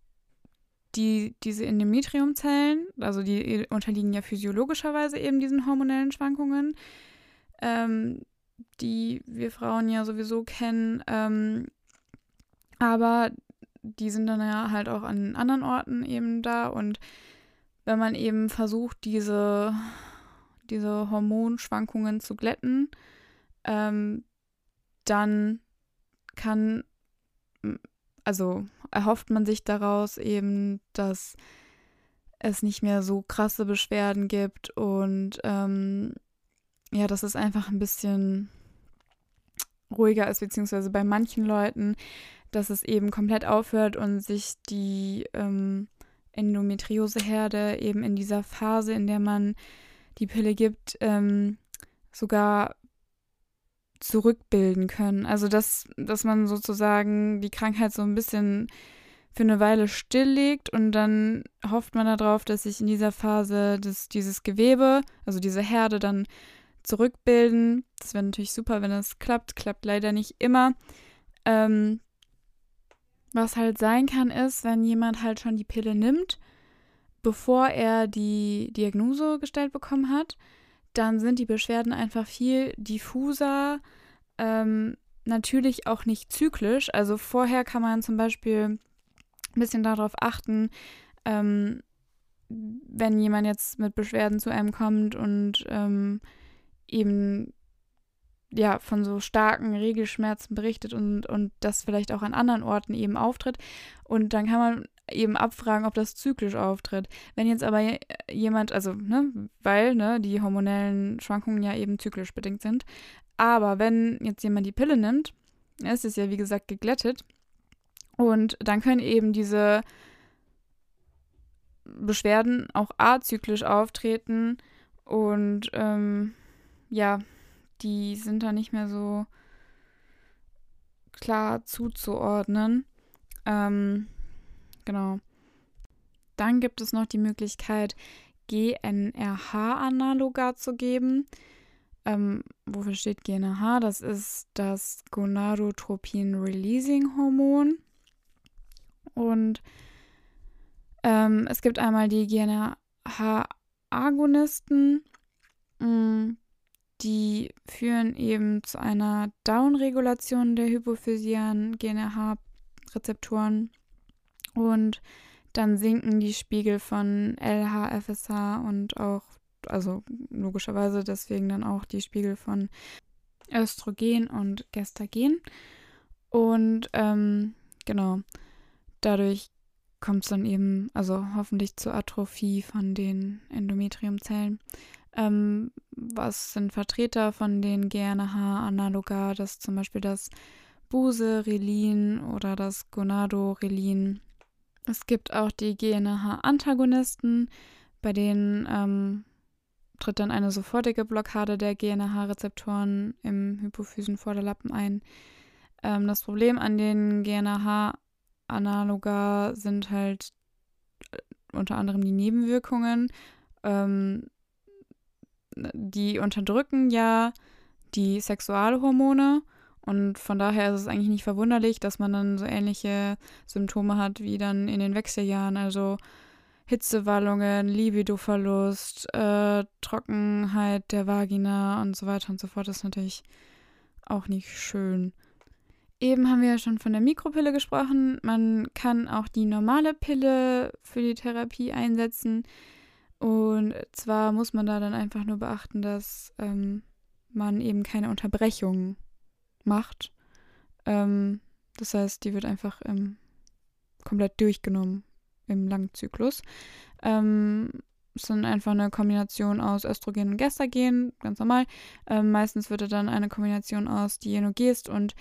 die, diese Endometriumzellen, also die unterliegen ja physiologischerweise eben diesen hormonellen Schwankungen, ähm, die wir Frauen ja sowieso kennen, ähm, aber die sind dann ja halt auch an anderen Orten eben da. Und wenn man eben versucht, diese, diese Hormonschwankungen zu glätten, ähm, dann kann, also erhofft man sich daraus eben, dass es nicht mehr so krasse Beschwerden gibt und ähm, ja, dass es einfach ein bisschen ruhiger ist, beziehungsweise bei manchen Leuten, dass es eben komplett aufhört und sich die ähm, Endometrioseherde eben in dieser Phase, in der man die Pille gibt, ähm, sogar zurückbilden können. Also dass, dass man sozusagen die Krankheit so ein bisschen für eine Weile stilllegt und dann hofft man darauf, dass sich in dieser Phase das, dieses Gewebe, also diese Herde dann zurückbilden. Das wäre natürlich super, wenn das klappt. Klappt leider nicht immer. Ähm, was halt sein kann, ist, wenn jemand halt schon die Pille nimmt, bevor er die Diagnose gestellt bekommen hat, dann sind die Beschwerden einfach viel diffuser, ähm, natürlich auch nicht zyklisch. Also vorher kann man zum Beispiel ein bisschen darauf achten, ähm, wenn jemand jetzt mit Beschwerden zu einem kommt und ähm, eben ja von so starken Regelschmerzen berichtet und, und das vielleicht auch an anderen Orten eben auftritt. Und dann kann man eben abfragen, ob das zyklisch auftritt. Wenn jetzt aber jemand, also, ne, weil, ne, die hormonellen Schwankungen ja eben zyklisch bedingt sind. Aber wenn jetzt jemand die Pille nimmt, ist es ja wie gesagt geglättet und dann können eben diese Beschwerden auch azyklisch auftreten und ähm, ja, die sind da nicht mehr so klar zuzuordnen. Ähm, genau. Dann gibt es noch die Möglichkeit, G N R H-Analoga zu geben. Ähm, wofür steht G N R H? Das ist das Gonadotropin-Releasing-Hormon. Und ähm, es gibt einmal die G N R H-Agonisten, mh, die führen eben zu einer Downregulation der hypophysialen G N R H-Rezeptoren und dann sinken die Spiegel von L H F S H und auch, also logischerweise deswegen dann auch die Spiegel von Östrogen und Gestagen. Und ähm, genau, dadurch kommt es dann eben, also hoffentlich zur Atrophie von den Endometriumzellen. Ähm, was sind Vertreter von den G N R H-Analoga? Das ist zum Beispiel das Buserelin oder das Gonadorelin. Es gibt auch die G N R H-Antagonisten, bei denen ähm, tritt dann eine sofortige Blockade der G N R H-Rezeptoren im Hypophysenvorderlappen ein. Ähm, das Problem an den G N R H-Analoga sind halt äh, unter anderem die Nebenwirkungen. Ähm, die unterdrücken ja die Sexualhormone und von daher ist es eigentlich nicht verwunderlich, dass man dann so ähnliche Symptome hat wie dann in den Wechseljahren, also Hitzewallungen, Libidoverlust, äh, Trockenheit der Vagina und so weiter und so fort. Das ist natürlich auch nicht schön. Eben haben wir ja schon von der Mikropille gesprochen. Man kann auch die normale Pille für die Therapie einsetzen. Und zwar muss man da dann einfach nur beachten, dass ähm, man eben keine Unterbrechung macht. Ähm, das heißt, die wird einfach ähm, komplett durchgenommen im Langzyklus. Ähm, es ist dann einfach eine Kombination aus Östrogen und Gestagen, ganz normal. Ähm, meistens wird dann eine Kombination aus Dienogest und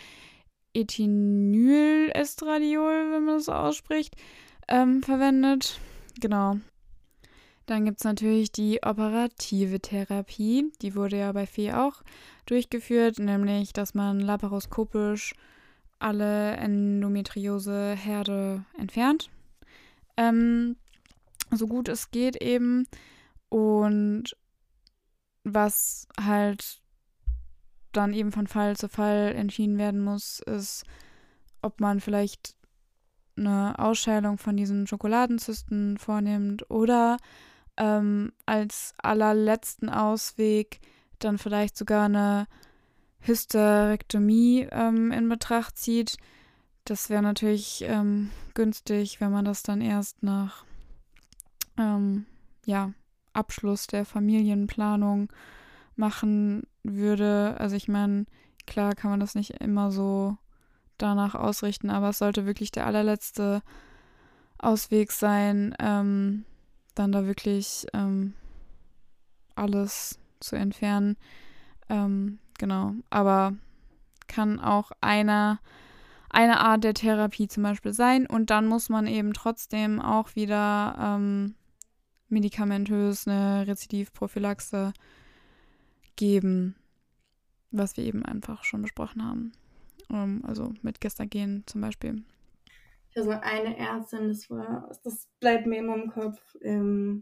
Ethinylestradiol, wenn man das so ausspricht, ähm, verwendet. Genau. Dann gibt es natürlich die operative Therapie. Die wurde ja bei Fee auch durchgeführt, nämlich, dass man laparoskopisch alle Endometriose-Herde entfernt. Ähm, so gut es geht eben. Und was halt dann eben von Fall zu Fall entschieden werden muss, ist, ob man vielleicht eine Ausscheidung von diesen Schokoladenzysten vornimmt oder ähm, als allerletzten Ausweg dann vielleicht sogar eine Hysterektomie ähm, in Betracht zieht. Das wäre natürlich ähm, günstig, wenn man das dann erst nach ähm, ja, Abschluss der Familienplanung machen würde. Also ich meine, klar kann man das nicht immer so danach ausrichten, aber es sollte wirklich der allerletzte Ausweg sein, ähm, dann da wirklich ähm, alles zu entfernen. Ähm, genau, aber kann auch eine, eine Art der Therapie zum Beispiel sein und dann muss man eben trotzdem auch wieder ähm, medikamentös eine Rezidivprophylaxe geben, was wir eben einfach schon besprochen haben. Um, also mit Gestagen zum Beispiel. Ich hatte so eine Ärztin, das war, das bleibt mir immer im Kopf, ähm,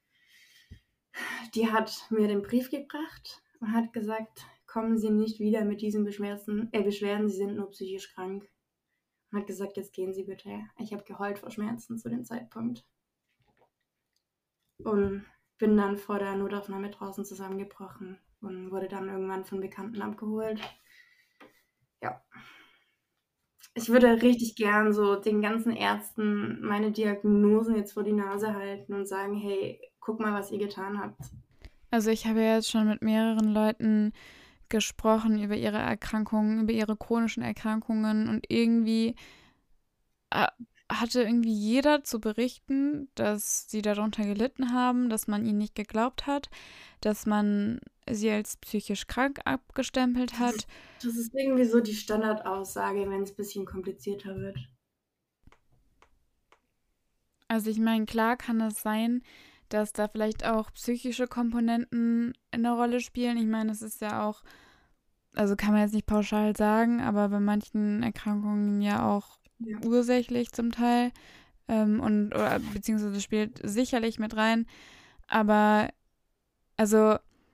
die hat mir den Brief gebracht und hat gesagt, kommen Sie nicht wieder mit diesen Beschwerden, äh, Beschwerden, Sie sind nur psychisch krank. Und hat gesagt, jetzt gehen Sie bitte. Ich habe geheult vor Schmerzen zu dem Zeitpunkt. Und bin dann vor der Notaufnahme draußen zusammengebrochen und wurde dann irgendwann von Bekannten abgeholt. Ja. Ich würde richtig gern so den ganzen Ärzten meine Diagnosen jetzt vor die Nase halten und sagen, hey, guck mal, was ihr getan habt. Also ich habe ja jetzt schon mit mehreren Leuten gesprochen über ihre Erkrankungen, über ihre chronischen Erkrankungen und irgendwie äh, hatte irgendwie jeder zu berichten, dass sie darunter gelitten haben, dass man ihnen nicht geglaubt hat, dass man sie als psychisch krank abgestempelt hat. Das ist irgendwie so die Standardaussage, wenn es ein bisschen komplizierter wird. Also ich meine, klar kann es sein, dass da vielleicht auch psychische Komponenten eine Rolle spielen. Ich meine, es ist ja auch, also kann man jetzt nicht pauschal sagen, aber bei manchen Erkrankungen ja auch Ja. ursächlich zum Teil ähm, und oder, beziehungsweise spielt sicherlich mit rein. Aber also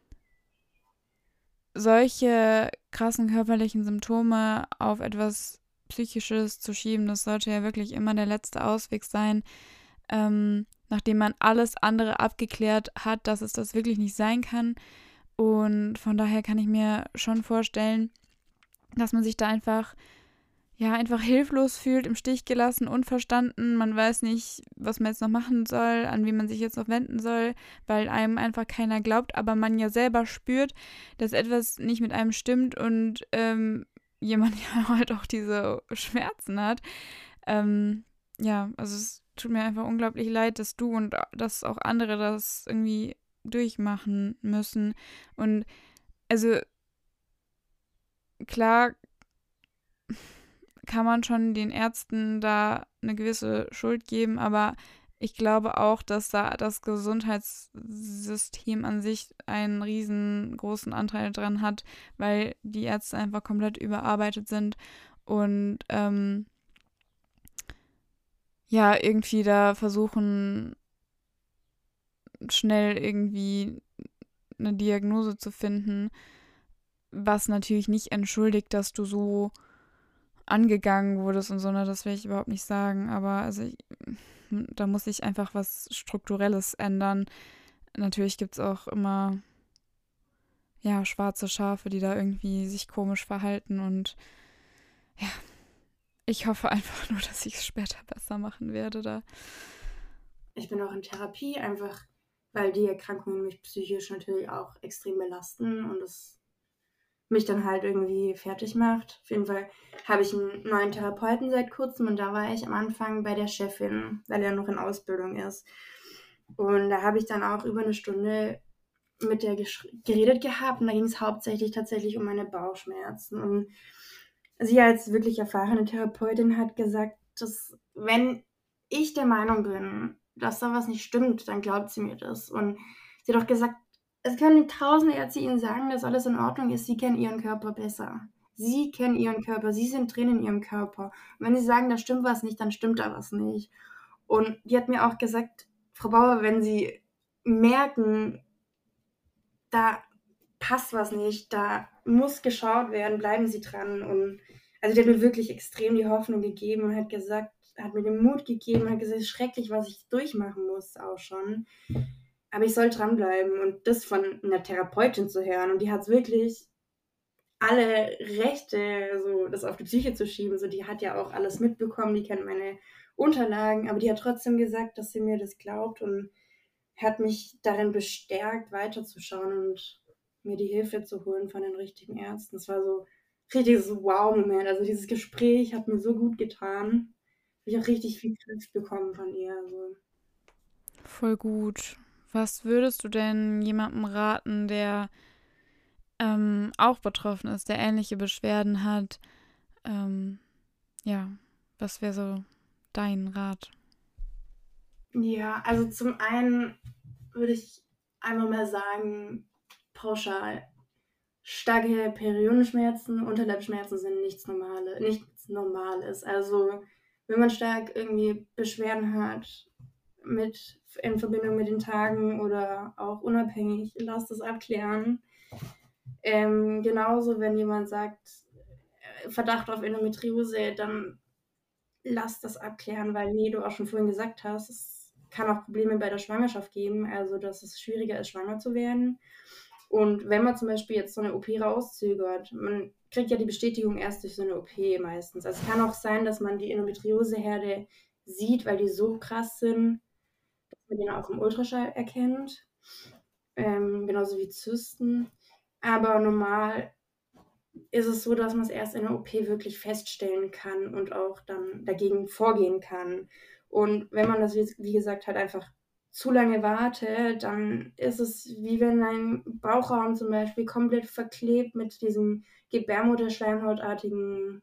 solche krassen körperlichen Symptome auf etwas Psychisches zu schieben, das sollte ja wirklich immer der letzte Ausweg sein, ähm, nachdem man alles andere abgeklärt hat, dass es das wirklich nicht sein kann. Und von daher kann ich mir schon vorstellen, dass man sich da einfach, ja, einfach hilflos fühlt, im Stich gelassen, unverstanden. Man weiß nicht, was man jetzt noch machen soll, an wen man sich jetzt noch wenden soll, weil einem einfach keiner glaubt, aber man ja selber spürt, dass etwas nicht mit einem stimmt und ähm, jemand ja halt auch diese Schmerzen hat. Ähm, ja, also es tut mir einfach unglaublich leid, dass du und dass auch andere das irgendwie durchmachen müssen. Und also klar kann man schon den Ärzten da eine gewisse Schuld geben, aber ich glaube auch, dass da das Gesundheitssystem an sich einen riesengroßen Anteil dran hat, weil die Ärzte einfach komplett überarbeitet sind und ähm, ja, irgendwie da versuchen, schnell irgendwie eine Diagnose zu finden, was natürlich nicht entschuldigt, dass du so angegangen wurdest und so, ne, das will ich überhaupt nicht sagen, aber also ich, da muss sich einfach was Strukturelles ändern. Natürlich gibt es auch immer, ja, schwarze Schafe, die da irgendwie sich komisch verhalten und ja, ich hoffe einfach nur, dass ich es später besser machen werde da. Ich bin auch in Therapie, einfach weil die Erkrankungen mich psychisch natürlich auch extrem belasten und es mich dann halt irgendwie fertig macht. Auf jeden Fall habe ich einen neuen Therapeuten seit kurzem und da war ich am Anfang bei der Chefin, weil er noch in Ausbildung ist. Und da habe ich dann auch über eine Stunde mit der geredet gehabt und da ging es hauptsächlich tatsächlich um meine Bauchschmerzen. Und sie als wirklich erfahrene Therapeutin hat gesagt, dass wenn ich der Meinung bin, dass da was nicht stimmt, dann glaubt sie mir das. Und sie hat auch gesagt, es können tausend Ärzte Ihnen sagen, dass alles in Ordnung ist. Sie kennen Ihren Körper besser. Sie kennen Ihren Körper. Sie sind drin in Ihrem Körper. Und wenn Sie sagen, da stimmt was nicht, dann stimmt da was nicht. Und die hat mir auch gesagt, Frau Bauer, wenn Sie merken, da passt was nicht, da muss geschaut werden, bleiben Sie dran. Und also die hat mir wirklich extrem die Hoffnung gegeben und hat gesagt, hat mir den Mut gegeben, hat gesagt, es ist schrecklich, was ich durchmachen muss auch schon. Aber ich soll dranbleiben und das von einer Therapeutin zu hören. Und die hat wirklich alle Rechte, so das auf die Psyche zu schieben. So, die hat ja auch alles mitbekommen, die kennt meine Unterlagen, aber die hat trotzdem gesagt, dass sie mir das glaubt und hat mich darin bestärkt, weiterzuschauen und mir die Hilfe zu holen von den richtigen Ärzten. Es war so richtig so Wow-Moment. Also dieses Gespräch hat mir so gut getan. Habe ich auch richtig viel Kraft bekommen von ihr. Also. Voll gut. Was würdest du denn jemandem raten, der ähm, auch betroffen ist, der ähnliche Beschwerden hat? Ähm, ja, was wäre so dein Rat? Ja, also zum einen würde ich einfach mal sagen, pauschal, starke Periodenschmerzen, Unterleibsschmerzen sind nichts Normales, nichts Normales. Also wenn man stark irgendwie Beschwerden hat mit in Verbindung mit den Tagen oder auch unabhängig, lasst es abklären. Ähm, genauso, wenn jemand sagt, äh, Verdacht auf Endometriose, dann lasst das abklären, weil, wie du auch schon vorhin gesagt hast, es kann auch Probleme bei der Schwangerschaft geben, also dass es schwieriger ist, schwanger zu werden. Und wenn man zum Beispiel jetzt so eine O P rauszögert, man kriegt ja die Bestätigung erst durch so eine O P meistens. Also es kann auch sein, dass man die Endometrioseherde sieht, weil die so krass sind, dass man den auch im Ultraschall erkennt. Ähm, genauso wie Zysten. Aber normal ist es so, dass man es erst in der O P wirklich feststellen kann und auch dann dagegen vorgehen kann. Und wenn man das, wie gesagt, halt einfach zu lange wartet, dann ist es wie wenn ein Bauchraum zum Beispiel komplett verklebt mit diesem Gebärmutterschleimhautartigen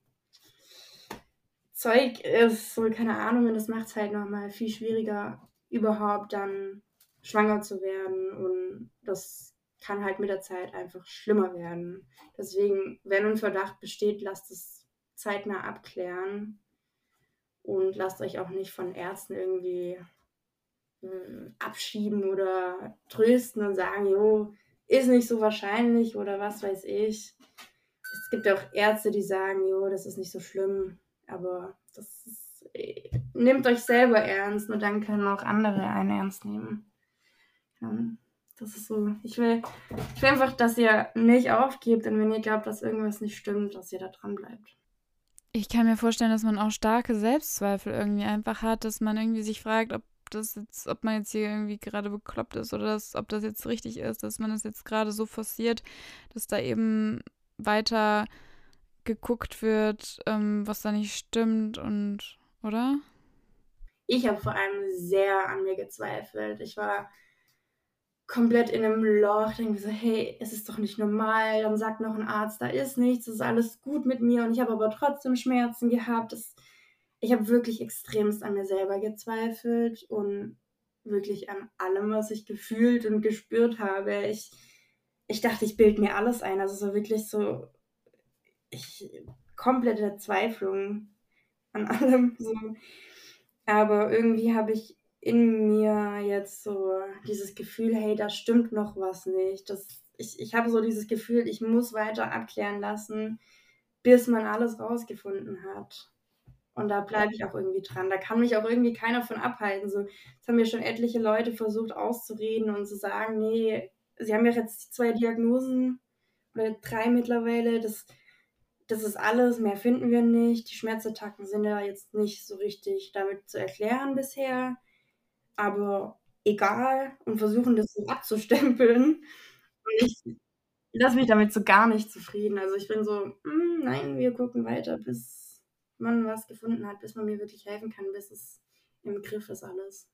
Zeug ist, so keine Ahnung, und das macht es halt nochmal viel schwieriger, überhaupt dann schwanger zu werden und das kann halt mit der Zeit einfach schlimmer werden. Deswegen, wenn ein Verdacht besteht, lasst es zeitnah abklären und lasst euch auch nicht von Ärzten irgendwie äh, abschieben oder trösten und sagen, jo, ist nicht so wahrscheinlich oder was weiß ich. Es gibt auch Ärzte, die sagen, jo, das ist nicht so schlimm, aber das ist, äh, nehmt euch selber ernst und dann können auch andere einen ernst nehmen. Ja, das ist so. Ich will, ich will einfach, dass ihr nicht aufgebt und wenn ihr glaubt, dass irgendwas nicht stimmt, dass ihr da dran bleibt. Ich kann mir vorstellen, dass man auch starke Selbstzweifel irgendwie einfach hat, dass man irgendwie sich fragt, ob das jetzt, ob man jetzt hier irgendwie gerade bekloppt ist oder das, ob das jetzt richtig ist, dass man das jetzt gerade so forciert, dass da eben weiter geguckt wird, ähm, was da nicht stimmt und, oder? Ich habe vor allem sehr an mir gezweifelt. Ich war komplett in einem Loch, denke so, hey, es ist doch nicht normal. Dann sagt noch ein Arzt, da ist nichts, es ist alles gut mit mir und ich habe aber trotzdem Schmerzen gehabt. Das, ich habe wirklich extremst an mir selber gezweifelt und wirklich an allem, was ich gefühlt und gespürt habe. Ich, ich dachte, ich bilde mir alles ein. Also so wirklich so, ich, komplette Verzweiflung an allem. So. Aber irgendwie habe ich in mir jetzt so dieses Gefühl, hey, da stimmt noch was nicht. Das, ich ich habe so dieses Gefühl, ich muss weiter abklären lassen, bis man alles rausgefunden hat. Und da bleibe ich auch irgendwie dran. Da kann mich auch irgendwie keiner von abhalten. So, das haben mir schon etliche Leute versucht auszureden und zu sagen, nee, sie haben ja jetzt zwei Diagnosen oder drei mittlerweile. Das das ist alles, mehr finden wir nicht. Die Schmerzattacken sind ja jetzt nicht so richtig damit zu erklären bisher, aber egal und versuchen das so abzustempeln. Und ich lasse mich damit so gar nicht zufrieden. Also ich bin so, hm, nein, wir gucken weiter, bis man was gefunden hat, bis man mir wirklich helfen kann, bis es im Griff ist alles.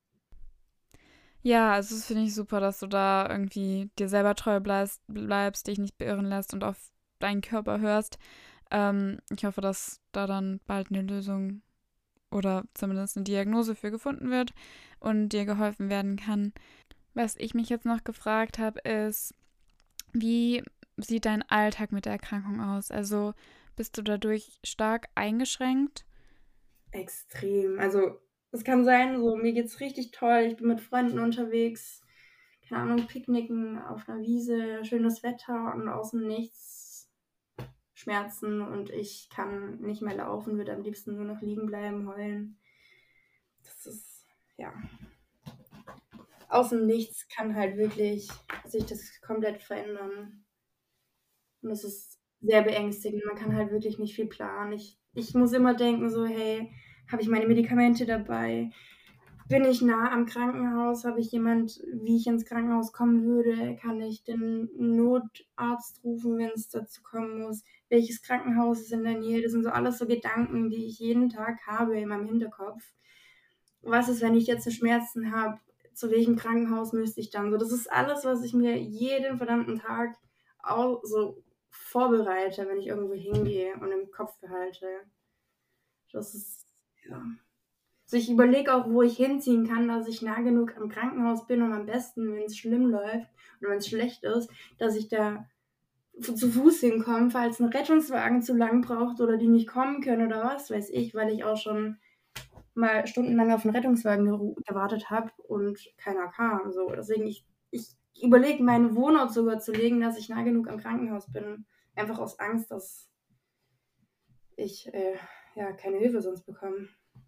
Ja, also das finde ich super, dass du da irgendwie dir selber treu bleibst, bleibst, dich nicht beirren lässt und auf deinen Körper hörst. Ähm, ich hoffe, dass da dann bald eine Lösung oder zumindest eine Diagnose für gefunden wird und dir geholfen werden kann. Was ich mich jetzt noch gefragt habe, ist, wie sieht dein Alltag mit der Erkrankung aus? Also bist du dadurch stark eingeschränkt? Extrem. Also es kann sein, so mir geht's richtig toll, ich bin mit Freunden unterwegs, keine Ahnung, picknicken auf einer Wiese, schönes Wetter und aus dem Nichts Schmerzen und ich kann nicht mehr laufen, würde am liebsten nur noch liegen bleiben, heulen. Das ist, ja, aus dem Nichts kann halt wirklich sich das komplett verändern. Und das ist sehr beängstigend. Man kann halt wirklich nicht viel planen. Ich, ich muss immer denken, so, hey, habe ich meine Medikamente dabei? Bin ich nah am Krankenhaus? Habe ich jemand, wie ich ins Krankenhaus kommen würde? Kann ich den Notarzt rufen, wenn es dazu kommen muss? Welches Krankenhaus ist in der Nähe? Das sind so alles so Gedanken, die ich jeden Tag habe in meinem Hinterkopf. Was ist, wenn ich jetzt Schmerzen habe? Zu welchem Krankenhaus müsste ich dann? So, das ist alles, was ich mir jeden verdammten Tag auch so vorbereite, wenn ich irgendwo hingehe und im Kopf behalte. Das ist, ja. Also ich überlege auch, wo ich hinziehen kann, dass ich nah genug am Krankenhaus bin und am besten, wenn es schlimm läuft oder wenn es schlecht ist, dass ich da zu Fuß hinkomme, falls ein Rettungswagen zu lang braucht oder die nicht kommen können oder was weiß ich, weil ich auch schon mal stundenlang auf einen Rettungswagen gewartet habe und keiner kam. So, deswegen ich, ich überlege, meinen Wohnort sogar zu legen, dass ich nah genug am Krankenhaus bin, einfach aus Angst, dass ich äh, ja keine Hilfe sonst bekomme.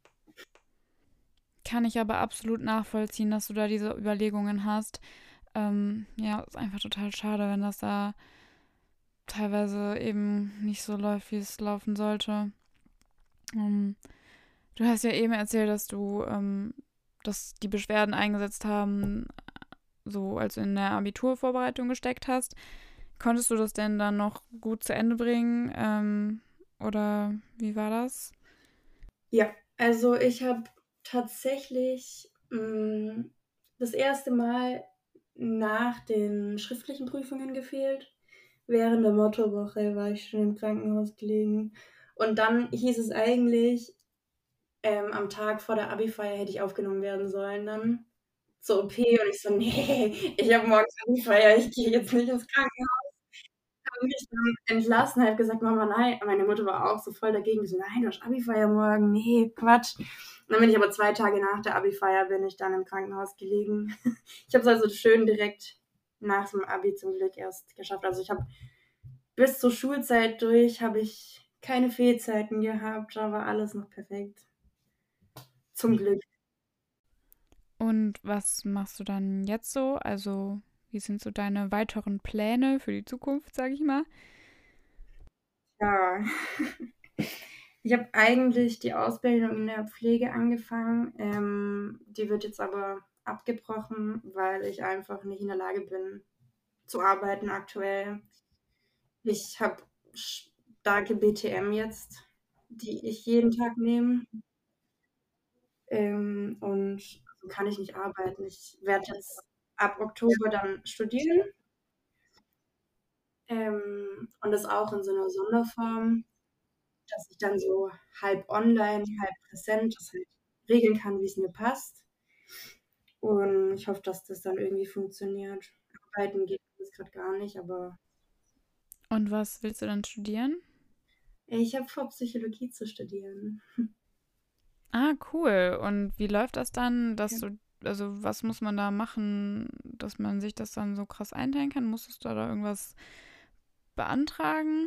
Kann ich aber absolut nachvollziehen, dass du da diese Überlegungen hast. Ähm, ja, ist einfach total schade, wenn das da teilweise eben nicht so läuft, wie es laufen sollte. Ähm, du hast ja eben erzählt, dass du, ähm, dass die Beschwerden eingesetzt haben, so als du in der Abiturvorbereitung gesteckt hast. Konntest du das denn dann noch gut zu Ende bringen? Ähm, oder wie war das? Ja, also ich habe tatsächlich mh, das erste Mal nach den schriftlichen Prüfungen gefehlt. Während der Mottowoche war ich schon im Krankenhaus gelegen. Und dann hieß es eigentlich, ähm, am Tag vor der Abi-Feier hätte ich aufgenommen werden sollen dann zur O P. Und ich so, nee, ich habe morgen Abi-Feier, ich gehe jetzt nicht ins Krankenhaus. Habe mich dann entlassen, habe gesagt, Mama, nein. Meine Mutter war auch so voll dagegen. Die so, nein, du hast Abi-Feier morgen. Nee, Quatsch. Und dann bin ich aber zwei Tage nach der Abi-Feier bin ich dann im Krankenhaus gelegen. Ich habe es also schön direkt nach dem Abi zum Glück erst geschafft. Also ich habe bis zur Schulzeit durch habe ich keine Fehlzeiten gehabt, da war alles noch perfekt. Zum Glück. Und was machst du dann jetzt so? Also, wie sind so deine weiteren Pläne für die Zukunft, sage ich mal? Ja. Ich habe eigentlich die Ausbildung in der Pflege angefangen. Ähm, die wird jetzt aber abgebrochen, weil ich einfach nicht in der Lage bin zu arbeiten aktuell. Ich habe starke B T M jetzt, die ich jeden Tag nehme. Ähm, und so kann ich nicht arbeiten. Ich werde jetzt ab Oktober dann studieren. Ähm, und das auch in so einer Sonderform, dass ich dann so halb online, halb präsent das halt regeln kann, wie es mir passt. Und ich hoffe, dass das dann irgendwie funktioniert. Arbeiten geht jetzt gerade gar nicht, aber Und was willst du dann studieren? ich habe vor, Psychologie zu studieren. Ah, cool. Und wie läuft das dann, dass Ja. du, also was muss man da machen, dass man sich das dann so krass einteilen kann? Musstest du da irgendwas beantragen?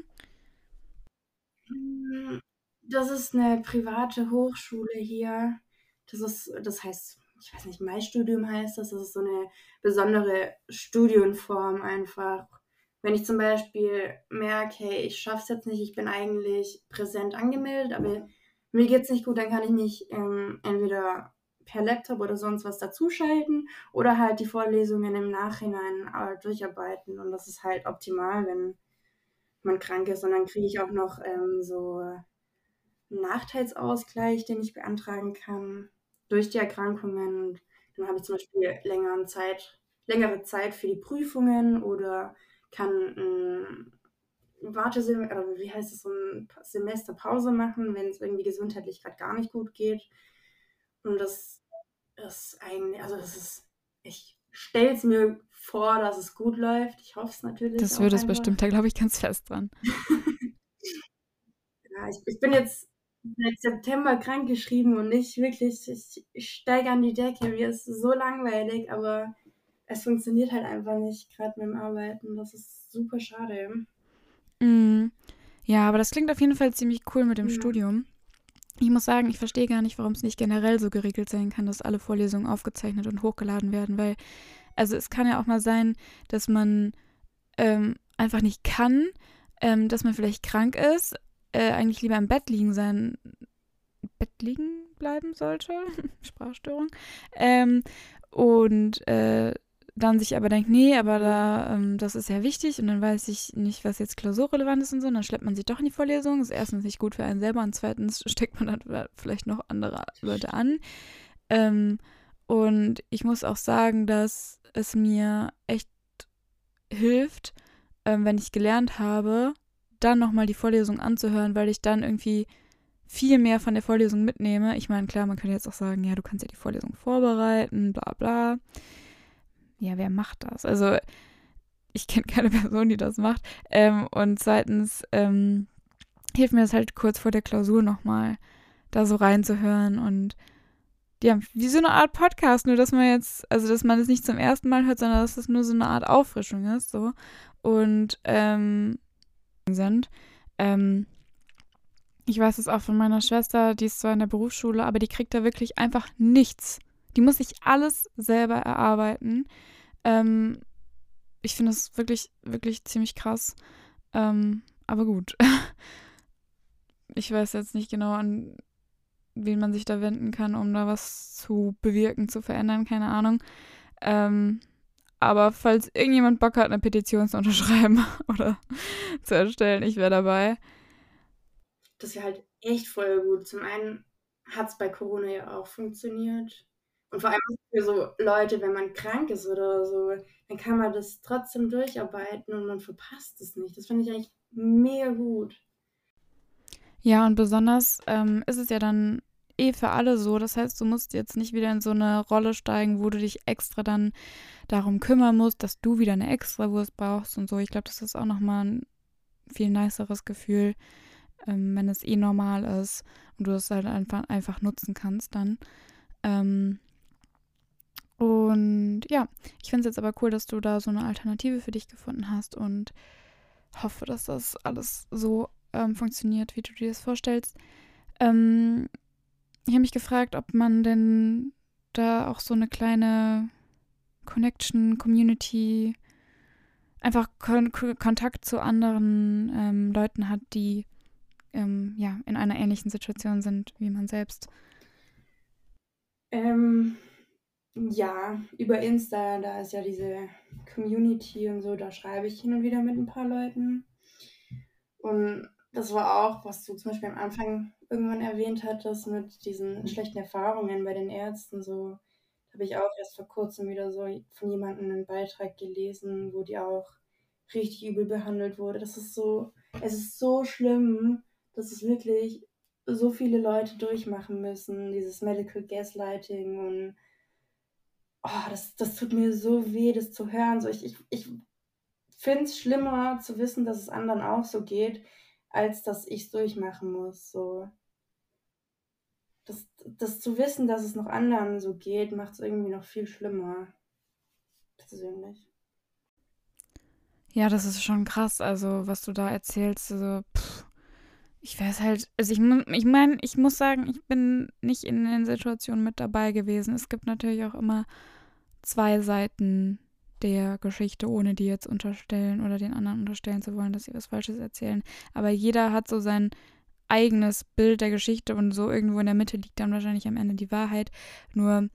Hm, das ist eine private Hochschule hier. Das ist das heißt, ich weiß nicht, Mai-Studium heißt das. Das ist so eine besondere Studienform einfach, wenn ich zum Beispiel merke, hey, ich schaffe es jetzt nicht, ich bin eigentlich präsent angemeldet, aber mir geht es nicht gut, dann kann ich mich ähm, entweder per Laptop oder sonst was dazuschalten oder halt die Vorlesungen im Nachhinein äh, durcharbeiten. Und das ist halt optimal, wenn man krank ist. Und dann kriege ich auch noch ähm, so einen Nachteilsausgleich, den ich beantragen kann durch die Erkrankungen. Und dann habe ich zum Beispiel längere Zeit, längere Zeit für die Prüfungen oder kann ein Wartesemester, oder wie heißt es, so ein Semester Pause machen, wenn es irgendwie gesundheitlich gerade gar nicht gut geht. Und das ist eigentlich, also das ist, ich stelle es mir vor, dass es gut läuft. Ich hoffe es natürlich Das auch wird es einfach. bestimmt, da glaube ich ganz fest dran. Ja, ich, ich bin jetzt seit September krankgeschrieben und nicht wirklich, ich, ich steige an die Decke. Mir ist so langweilig, aber es funktioniert halt einfach nicht, gerade mit dem Arbeiten. Das ist super schade. Mm, ja, aber das klingt auf jeden Fall ziemlich cool mit dem Ja. Studium. Ich muss sagen, ich verstehe gar nicht, warum es nicht generell so geregelt sein kann, dass alle Vorlesungen aufgezeichnet und hochgeladen werden, weil, also es kann ja auch mal sein, dass man ähm, einfach nicht kann, ähm, dass man vielleicht krank ist, äh, eigentlich lieber im Bett liegen sein, Bett liegen bleiben sollte, Sprachstörung, ähm, und äh, dann sich aber denkt, nee, aber da, ähm, das ist ja wichtig und dann weiß ich nicht, was jetzt klausurrelevant ist und so, und dann schleppt man sich doch in die Vorlesung. Das ist erstens nicht gut für einen selber und zweitens steckt man dann vielleicht noch andere Leute an. Ähm, und ich muss auch sagen, dass es mir echt hilft, ähm, wenn ich gelernt habe, dann nochmal die Vorlesung anzuhören, weil ich dann irgendwie viel mehr von der Vorlesung mitnehme. Ich meine, klar, man könnte jetzt auch sagen, ja, du kannst ja die Vorlesung vorbereiten, bla bla. Ja, wer macht das? Also, ich kenne keine Person, die das macht. Ähm, und zweitens ähm, hilft mir das halt kurz vor der Klausur nochmal, da so reinzuhören und ja, wie so eine Art Podcast, nur dass man jetzt, also dass man es nicht zum ersten Mal hört, sondern dass es nur so eine Art Auffrischung ist, so. Und ähm, sind. Ähm, ich weiß es auch von meiner Schwester, die ist zwar in der Berufsschule, aber die kriegt da wirklich einfach nichts. Die muss sich alles selber erarbeiten. Ähm, ich finde das wirklich, wirklich ziemlich krass. Ähm, aber gut. Ich weiß jetzt nicht genau, an wen man sich da wenden kann, um da was zu bewirken, zu verändern, keine Ahnung. Ähm, aber falls irgendjemand Bock hat, eine Petition zu unterschreiben oder zu erstellen, ich wäre dabei. Das wäre halt echt voll gut. Zum einen hat es bei Corona ja auch funktioniert. Und vor allem für so Leute, wenn man krank ist oder so, dann kann man das trotzdem durcharbeiten und man verpasst es nicht. Das finde ich eigentlich mega gut. Ja, und besonders ähm, ist es ja dann eh für alle so. Das heißt, du musst jetzt nicht wieder in so eine Rolle steigen, wo du dich extra dann darum kümmern musst, dass du wieder eine Extrawurst brauchst und so. Ich glaube, das ist auch nochmal ein viel niceres Gefühl, ähm, wenn es eh normal ist und du es halt einfach, einfach nutzen kannst dann. Ähm, und ja, ich finde es jetzt aber cool, dass du da so eine Alternative für dich gefunden hast und hoffe, dass das alles so ähm, funktioniert, wie du dir das vorstellst. Ähm, ich habe mich gefragt, ob man denn da auch so eine kleine Connection, Community, einfach Kon Kontakt zu anderen ähm, Leuten hat, die ähm, ja in einer ähnlichen Situation sind wie man selbst. Ähm, ja, über Insta, da ist ja diese Community und so, da schreibe ich hin und wieder mit ein paar Leuten. Und das war auch, was du zum Beispiel am Anfang irgendwann erwähnt hattest, mit diesen schlechten Erfahrungen bei den Ärzten. So habe ich auch erst vor kurzem wieder so von jemandem einen Beitrag gelesen, wo die auch richtig übel behandelt wurde. Das ist so, es ist so schlimm, dass es wirklich so viele Leute durchmachen müssen, dieses Medical Gaslighting und oh, das, das tut mir so weh, das zu hören. So, ich, ich, ich finde es schlimmer zu wissen, dass es anderen auch so geht, als dass ich es durchmachen muss. So. Das, das zu wissen, dass es noch anderen so geht, macht es irgendwie noch viel schlimmer. Persönlich. Ja, das ist schon krass, also was du da erzählst. Also, pff, ich weiß halt, also ich, mu- ich meine, ich muss sagen, ich bin nicht in den Situationen mit dabei gewesen. Es gibt natürlich auch immer zwei Seiten der Geschichte, ohne die jetzt unterstellen oder den anderen unterstellen zu wollen, dass sie was Falsches erzählen. Aber jeder hat so sein eigenes Bild der Geschichte und so irgendwo in der Mitte liegt dann wahrscheinlich am Ende die Wahrheit. Nur,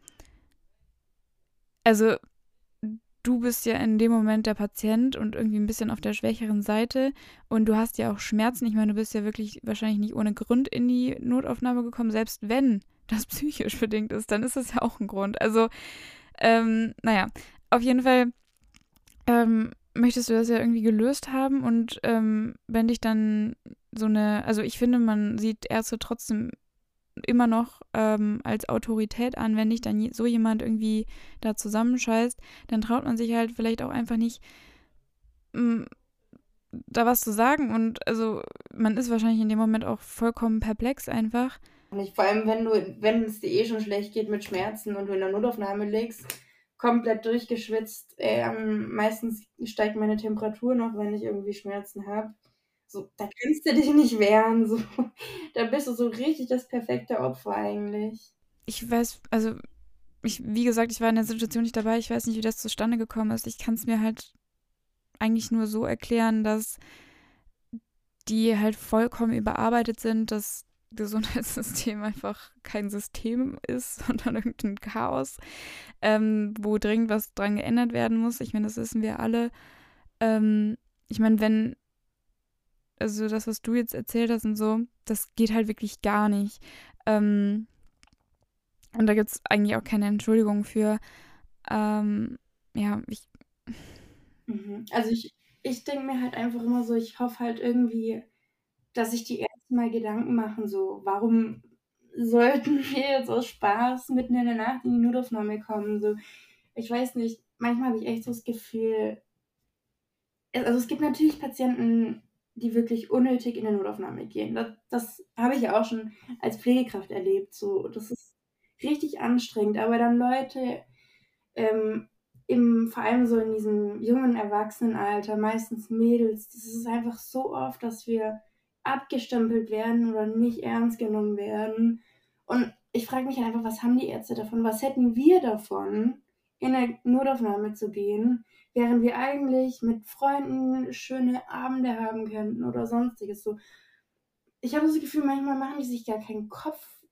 also du bist ja in dem Moment der Patient und irgendwie ein bisschen auf der schwächeren Seite und du hast ja auch Schmerzen. Ich meine, du bist ja wirklich wahrscheinlich nicht ohne Grund in die Notaufnahme gekommen. Selbst wenn das psychisch bedingt ist, dann ist das ja auch ein Grund. Also, ähm, naja, auf jeden Fall ähm, möchtest du das ja irgendwie gelöst haben und ähm, wenn dich dann so eine, also ich finde, man sieht Ärzte trotzdem immer noch ähm, als Autorität an, wenn dich dann je- so jemand irgendwie da zusammenscheißt, dann traut man sich halt vielleicht auch einfach nicht, m, da was zu sagen und also man ist wahrscheinlich in dem Moment auch vollkommen perplex einfach. Nicht, vor allem, wenn du, wenn es dir eh schon schlecht geht mit Schmerzen und du in der Notaufnahme liegst, komplett durchgeschwitzt. Ähm, meistens steigt meine Temperatur noch, wenn ich irgendwie Schmerzen habe. So, da kannst du dich nicht wehren. So. Da bist du so richtig das perfekte Opfer eigentlich. Ich weiß, also ich, wie gesagt, ich war in der Situation nicht dabei, ich weiß nicht, wie das zustande gekommen ist. Ich kann es mir halt eigentlich nur so erklären, dass die halt vollkommen überarbeitet sind, dass Gesundheitssystem einfach kein System ist, sondern irgendein Chaos, ähm, wo dringend was dran geändert werden muss. Ich meine, das wissen wir alle. Ähm, ich meine, wenn, also das, was du jetzt erzählt hast und so, das geht halt wirklich gar nicht. Ähm, und da gibt es eigentlich auch keine Entschuldigung für. Ähm, ja, ich, Mhm. Also ich, ich denke mir halt einfach immer so, ich hoffe halt irgendwie, dass sich die Ärzte mal Gedanken machen, so, warum sollten wir jetzt aus Spaß mitten in der Nacht in die Notaufnahme kommen? So, ich weiß nicht, manchmal habe ich echt so das Gefühl, also es gibt natürlich Patienten, die wirklich unnötig in der Notaufnahme gehen. Das, das habe ich ja auch schon als Pflegekraft erlebt. So, das ist richtig anstrengend. Aber dann Leute, ähm, im, vor allem so in diesem jungen Erwachsenenalter, meistens Mädels, das ist einfach so oft, dass wir abgestempelt werden oder nicht ernst genommen werden. Und ich frage mich einfach, was haben die Ärzte davon? Was hätten wir davon, in eine Notaufnahme zu gehen, während wir eigentlich mit Freunden schöne Abende haben könnten oder sonstiges. So, ich habe das Gefühl, manchmal machen die sich gar keinen Kopf,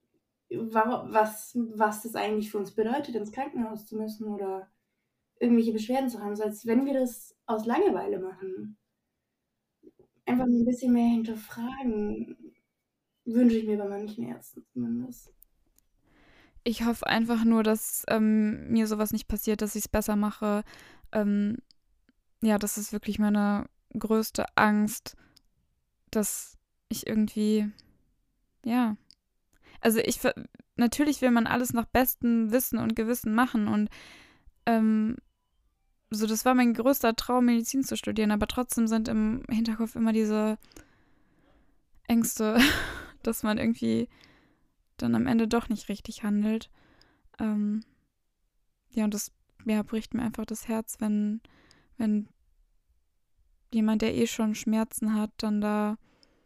was, was das eigentlich für uns bedeutet, ins Krankenhaus zu müssen oder irgendwelche Beschwerden zu haben, so als wenn wir das aus Langeweile machen. Einfach ein bisschen mehr hinterfragen, wünsche ich mir bei manchen Ärzten zumindest. ich hoffe einfach nur, dass ähm, mir sowas nicht passiert, dass ich es besser mache. Ähm, ja, das ist wirklich meine größte Angst, dass ich irgendwie, ja, also ich, ver- natürlich will man alles nach bestem Wissen und Gewissen machen und ähm, so, das war mein größter Traum, Medizin zu studieren, aber trotzdem sind im Hinterkopf immer diese Ängste, dass man irgendwie dann am Ende doch nicht richtig handelt. Ähm, ja, und das ja, bricht mir einfach das Herz, wenn, wenn jemand, der eh schon Schmerzen hat, dann da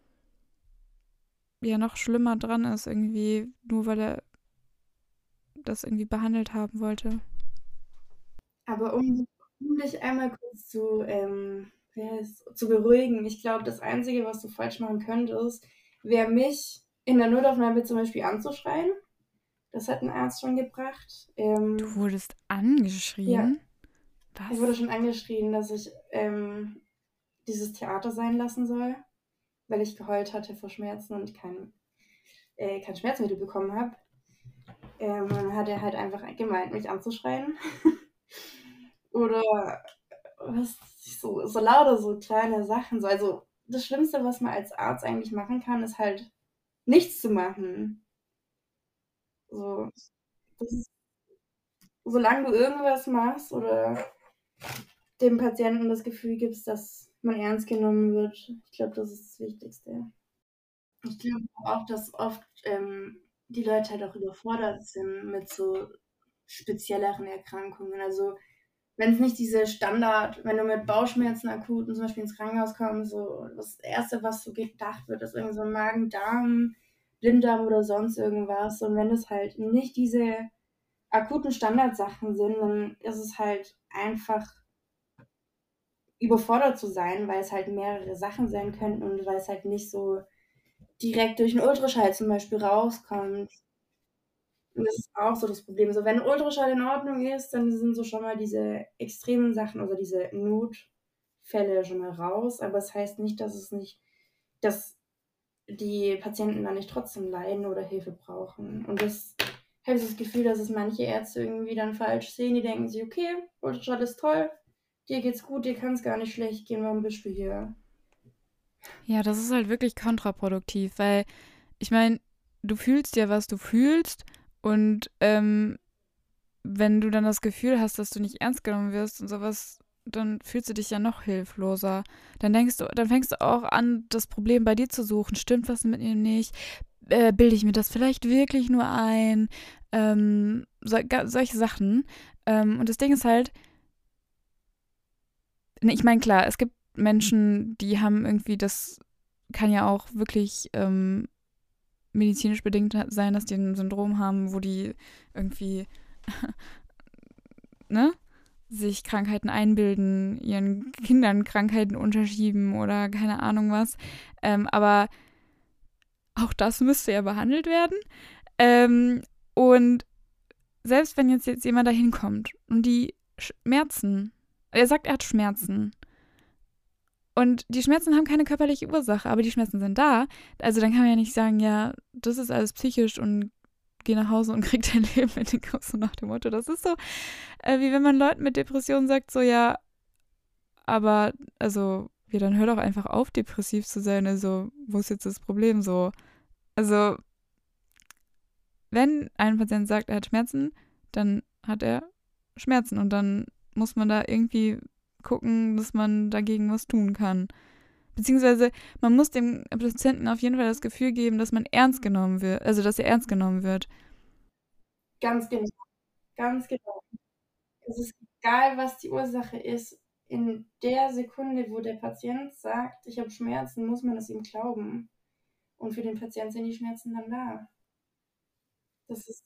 ja noch schlimmer dran ist, irgendwie, nur weil er das irgendwie behandelt haben wollte. Aber um, um dich einmal kurz zu, ähm, wie heißt, zu beruhigen, ich glaube, das Einzige, was du falsch machen könntest, wäre mich in der Notaufnahme zum Beispiel anzuschreien. Das hat ein Arzt schon gebracht. Du Ähm, wurdest ja, angeschrien? ich wurde Was? schon angeschrien, dass ich ähm, dieses Theater sein lassen soll, weil ich geheult hatte vor Schmerzen und kein, äh, kein Schmerzmittel bekommen habe. Ähm, dann hat er halt einfach gemeint, mich anzuschreien. Oder was, so, so lauter, so kleine Sachen. So. Also das Schlimmste, was man als Arzt eigentlich machen kann, ist halt nichts zu machen. So, das ist, solange du irgendwas machst oder dem Patienten das Gefühl gibst, dass man ernst genommen wird, ich glaube, das ist das Wichtigste. Ich glaube auch, dass oft ähm, die Leute halt auch überfordert sind mit so spezielleren Erkrankungen. Also wenn es nicht diese Standard, wenn du mit Bauchschmerzen akuten zum Beispiel ins Krankenhaus kommst, so das Erste, was so gedacht wird, ist irgendwie so ein Magen-Darm, Blinddarm oder sonst irgendwas. Und wenn es halt nicht diese akuten Standardsachen sind, dann ist es halt einfach überfordert zu sein, weil es halt mehrere Sachen sein könnten und weil es halt nicht so direkt durch 'n Ultraschall zum Beispiel rauskommt. Und das ist auch so das Problem. So, wenn Ultraschall in Ordnung ist, dann sind so schon mal diese extremen Sachen, also diese Notfälle schon mal raus, aber es heißt nicht, dass es nicht dass die Patienten dann nicht trotzdem leiden oder Hilfe brauchen. Und das habe ich das Gefühl, dass es manche Ärzte irgendwie dann falsch sehen. Die denken sich: „Okay, Ultraschall ist toll, dir geht's gut, dir kann's gar nicht schlecht gehen, warum bist du hier?“ Ja, das ist halt wirklich kontraproduktiv, weil ich meine, du fühlst ja, was du fühlst und ähm, wenn du dann das Gefühl hast, dass du nicht ernst genommen wirst und sowas, dann fühlst du dich ja noch hilfloser. Dann denkst du, dann fängst du auch an, das Problem bei dir zu suchen. Stimmt was mit mir nicht? Äh, bilde ich mir das vielleicht wirklich nur ein? Ähm, so, ga, solche Sachen. Ähm, und das Ding ist halt, ne, ich meine, klar, es gibt Menschen, die haben irgendwie, das kann ja auch wirklich ähm, medizinisch bedingt sein, dass die ein Syndrom haben, wo die irgendwie, ne, sich Krankheiten einbilden, ihren Kindern Krankheiten unterschieben oder keine Ahnung was. Ähm, aber auch das müsste ja behandelt werden. Ähm, und selbst wenn jetzt, jetzt jemand da hinkommt und die Schmerzen, er sagt, er hat Schmerzen. Und die Schmerzen haben keine körperliche Ursache, aber die Schmerzen sind da. Also dann kann man ja nicht sagen, ja, das ist alles psychisch und geh nach Hause und krieg dein Leben in den Griff, so nach dem Motto. Das ist so, äh, wie wenn man Leuten mit Depressionen sagt, so ja, aber also, ja, dann hör doch einfach auf, depressiv zu sein. Also, wo ist jetzt das Problem so? Also, wenn ein Patient sagt, er hat Schmerzen, dann hat er Schmerzen und dann muss man da irgendwie gucken, dass man dagegen was tun kann. Beziehungsweise man muss dem Patienten auf jeden Fall das Gefühl geben, dass man ernst genommen wird, also dass er ernst genommen wird. Ganz genau, ganz genau. Es ist egal, was die Ursache ist. In der Sekunde, wo der Patient sagt: „Ich habe Schmerzen“, muss man es ihm glauben. Und für den Patienten sind die Schmerzen dann da. Das ist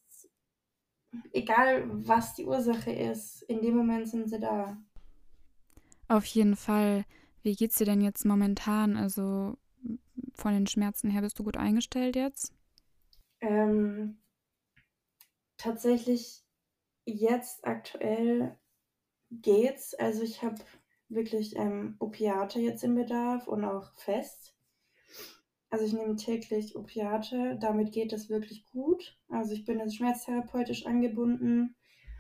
egal, was die Ursache ist, in dem Moment sind sie da. Auf jeden Fall. Wie geht's dir denn jetzt momentan? Also von den Schmerzen her bist du gut eingestellt jetzt? Ähm, tatsächlich jetzt aktuell geht's. Also ich habe wirklich ähm, Opiate jetzt im Bedarf und auch fest. Also ich nehme täglich Opiate, damit geht es wirklich gut. Also ich bin jetzt schmerztherapeutisch angebunden.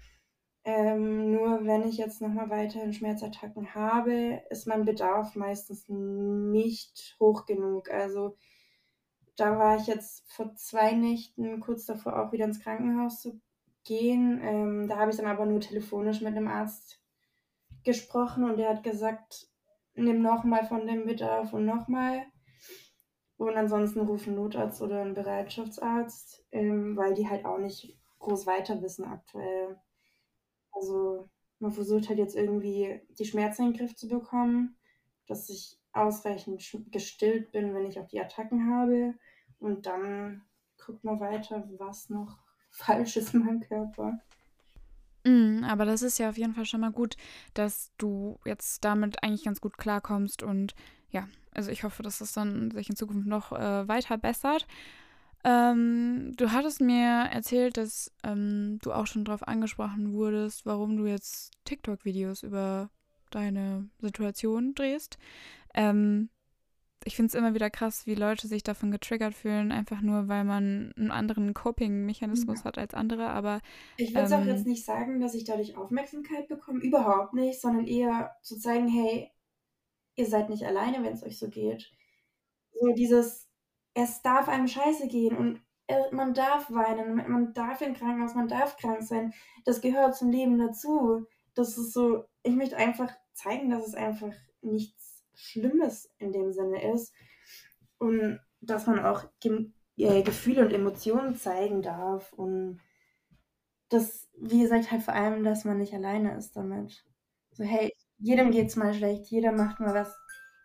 Ähm, nur wenn ich jetzt nochmal weiterhin Schmerzattacken habe, ist mein Bedarf meistens nicht hoch genug. Also da war ich jetzt vor zwei Nächten kurz davor, auch wieder ins Krankenhaus zu gehen. Ähm, da habe ich dann aber nur telefonisch mit einem Arzt gesprochen und der hat gesagt, nimm nochmal von dem Bedarf und nochmal. Und ansonsten rufen einen Notarzt oder einen Bereitschaftsarzt, ähm, weil die halt auch nicht groß weiter wissen aktuell. Also man versucht halt jetzt irgendwie die Schmerzen in den Griff zu bekommen, dass ich ausreichend gestillt bin, wenn ich auch die Attacken habe. Und dann guckt man weiter, was noch falsch ist in meinem Körper. Mm, aber das ist ja auf jeden Fall schon mal gut, dass du jetzt damit eigentlich ganz gut klarkommst und ja, also ich hoffe, dass das dann sich in Zukunft noch äh, weiter bessert. Ähm, du hattest mir erzählt, dass ähm, du auch schon darauf angesprochen wurdest, warum du jetzt TikTok-Videos über deine Situation drehst. Ähm, Ich finde es immer wieder krass, wie Leute sich davon getriggert fühlen, einfach nur, weil man einen anderen Coping-Mechanismus Ja. hat als andere. Aber Ich würde es auch jetzt ähm, nicht sagen, dass ich dadurch Aufmerksamkeit bekomme, überhaupt nicht, sondern eher zu zeigen, hey, ihr seid nicht alleine, wenn es euch so geht. So dieses, es darf einem scheiße gehen und äh, man darf weinen, man darf im Krankenhaus, man darf krank sein. Das gehört zum Leben dazu. Das ist so, ich möchte einfach zeigen, dass es einfach nichts Schlimmes in dem Sinne ist und dass man auch Ge äh, Gefühle und Emotionen zeigen darf und das, wie gesagt, halt vor allem, dass man nicht alleine ist damit. So, hey, jedem geht's mal schlecht, jeder macht mal was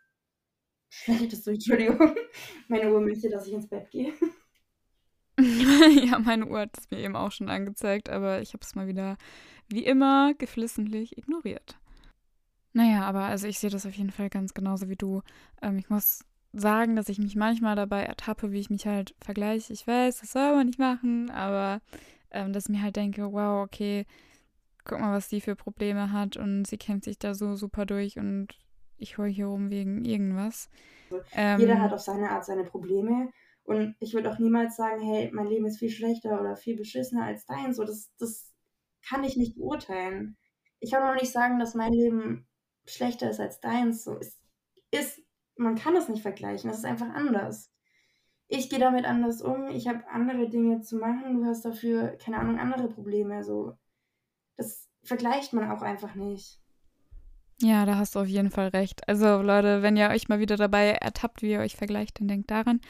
Schlechtes, so, Entschuldigung. Meine Uhr möchte, dass ich ins Bett gehe. Ja, meine Uhr hat es mir eben auch schon angezeigt, aber ich habe es mal wieder, wie immer, geflissentlich ignoriert. Naja, aber also ich sehe das auf jeden Fall ganz genauso wie du. Ähm, ich muss sagen, dass ich mich manchmal dabei ertappe, wie ich mich halt vergleiche. Ich weiß, das soll man nicht machen, aber ähm, dass ich mir halt denke, wow, okay, guck mal, was die für Probleme hat und sie kämpft sich da so super durch und ich heule hier rum wegen irgendwas. Jeder hat Ähm, auf seine Art seine Probleme und ich würde auch niemals sagen, hey, mein Leben ist viel schlechter oder viel beschissener als dein. So, das, das kann ich nicht beurteilen. Ich kann auch nicht sagen, dass mein Leben schlechter ist als deins. So, es ist, man kann es nicht vergleichen. Das ist einfach anders. Ich gehe damit anders um. Ich habe andere Dinge zu machen. Du hast dafür, keine Ahnung, andere Probleme. So, das vergleicht man auch einfach nicht. ja, da hast du auf jeden Fall recht. Also Leute, wenn ihr euch mal wieder dabei ertappt, wie ihr euch vergleicht, dann denkt daran.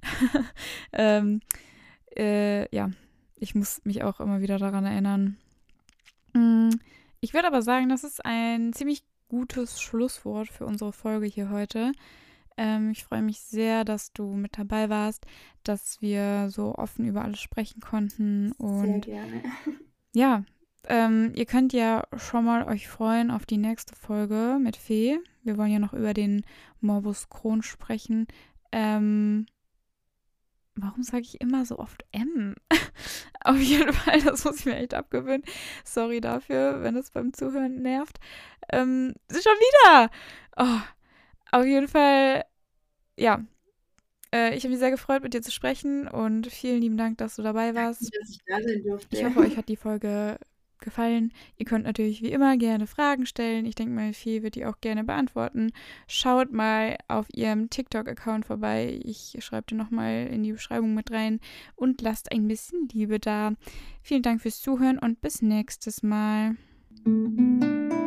ähm, äh, ja, ich muss mich auch immer wieder daran erinnern. Mm, Ich würde aber sagen, das ist ein ziemlich gutes Schlusswort für unsere Folge hier heute. Ähm, ich freue mich sehr, dass du mit dabei warst, dass wir so offen über alles sprechen konnten. Sehr Und gerne. ja, ähm, ihr könnt ja schon mal euch freuen auf die nächste Folge mit Fee. Wir wollen ja noch über den Morbus Crohn sprechen. Ähm, warum sage ich immer so oft M? Auf jeden Fall, das muss ich mir echt abgewöhnen. Sorry dafür, wenn es beim Zuhören nervt. Ähm, schon wieder! Oh, auf jeden Fall, ja. Äh, ich habe mich sehr gefreut, mit dir zu sprechen und vielen lieben Dank, dass du dabei warst. Dass ich da sein durfte. Ich hoffe, euch hat die Folge gefallen. Ihr könnt natürlich wie immer gerne Fragen stellen. Ich denke mal, Fee wird die auch gerne beantworten. Schaut mal auf ihrem TikTok-Account vorbei. Ich schreibe dir nochmal in die Beschreibung mit rein und lasst ein bisschen Liebe da. Vielen Dank fürs Zuhören und bis nächstes Mal.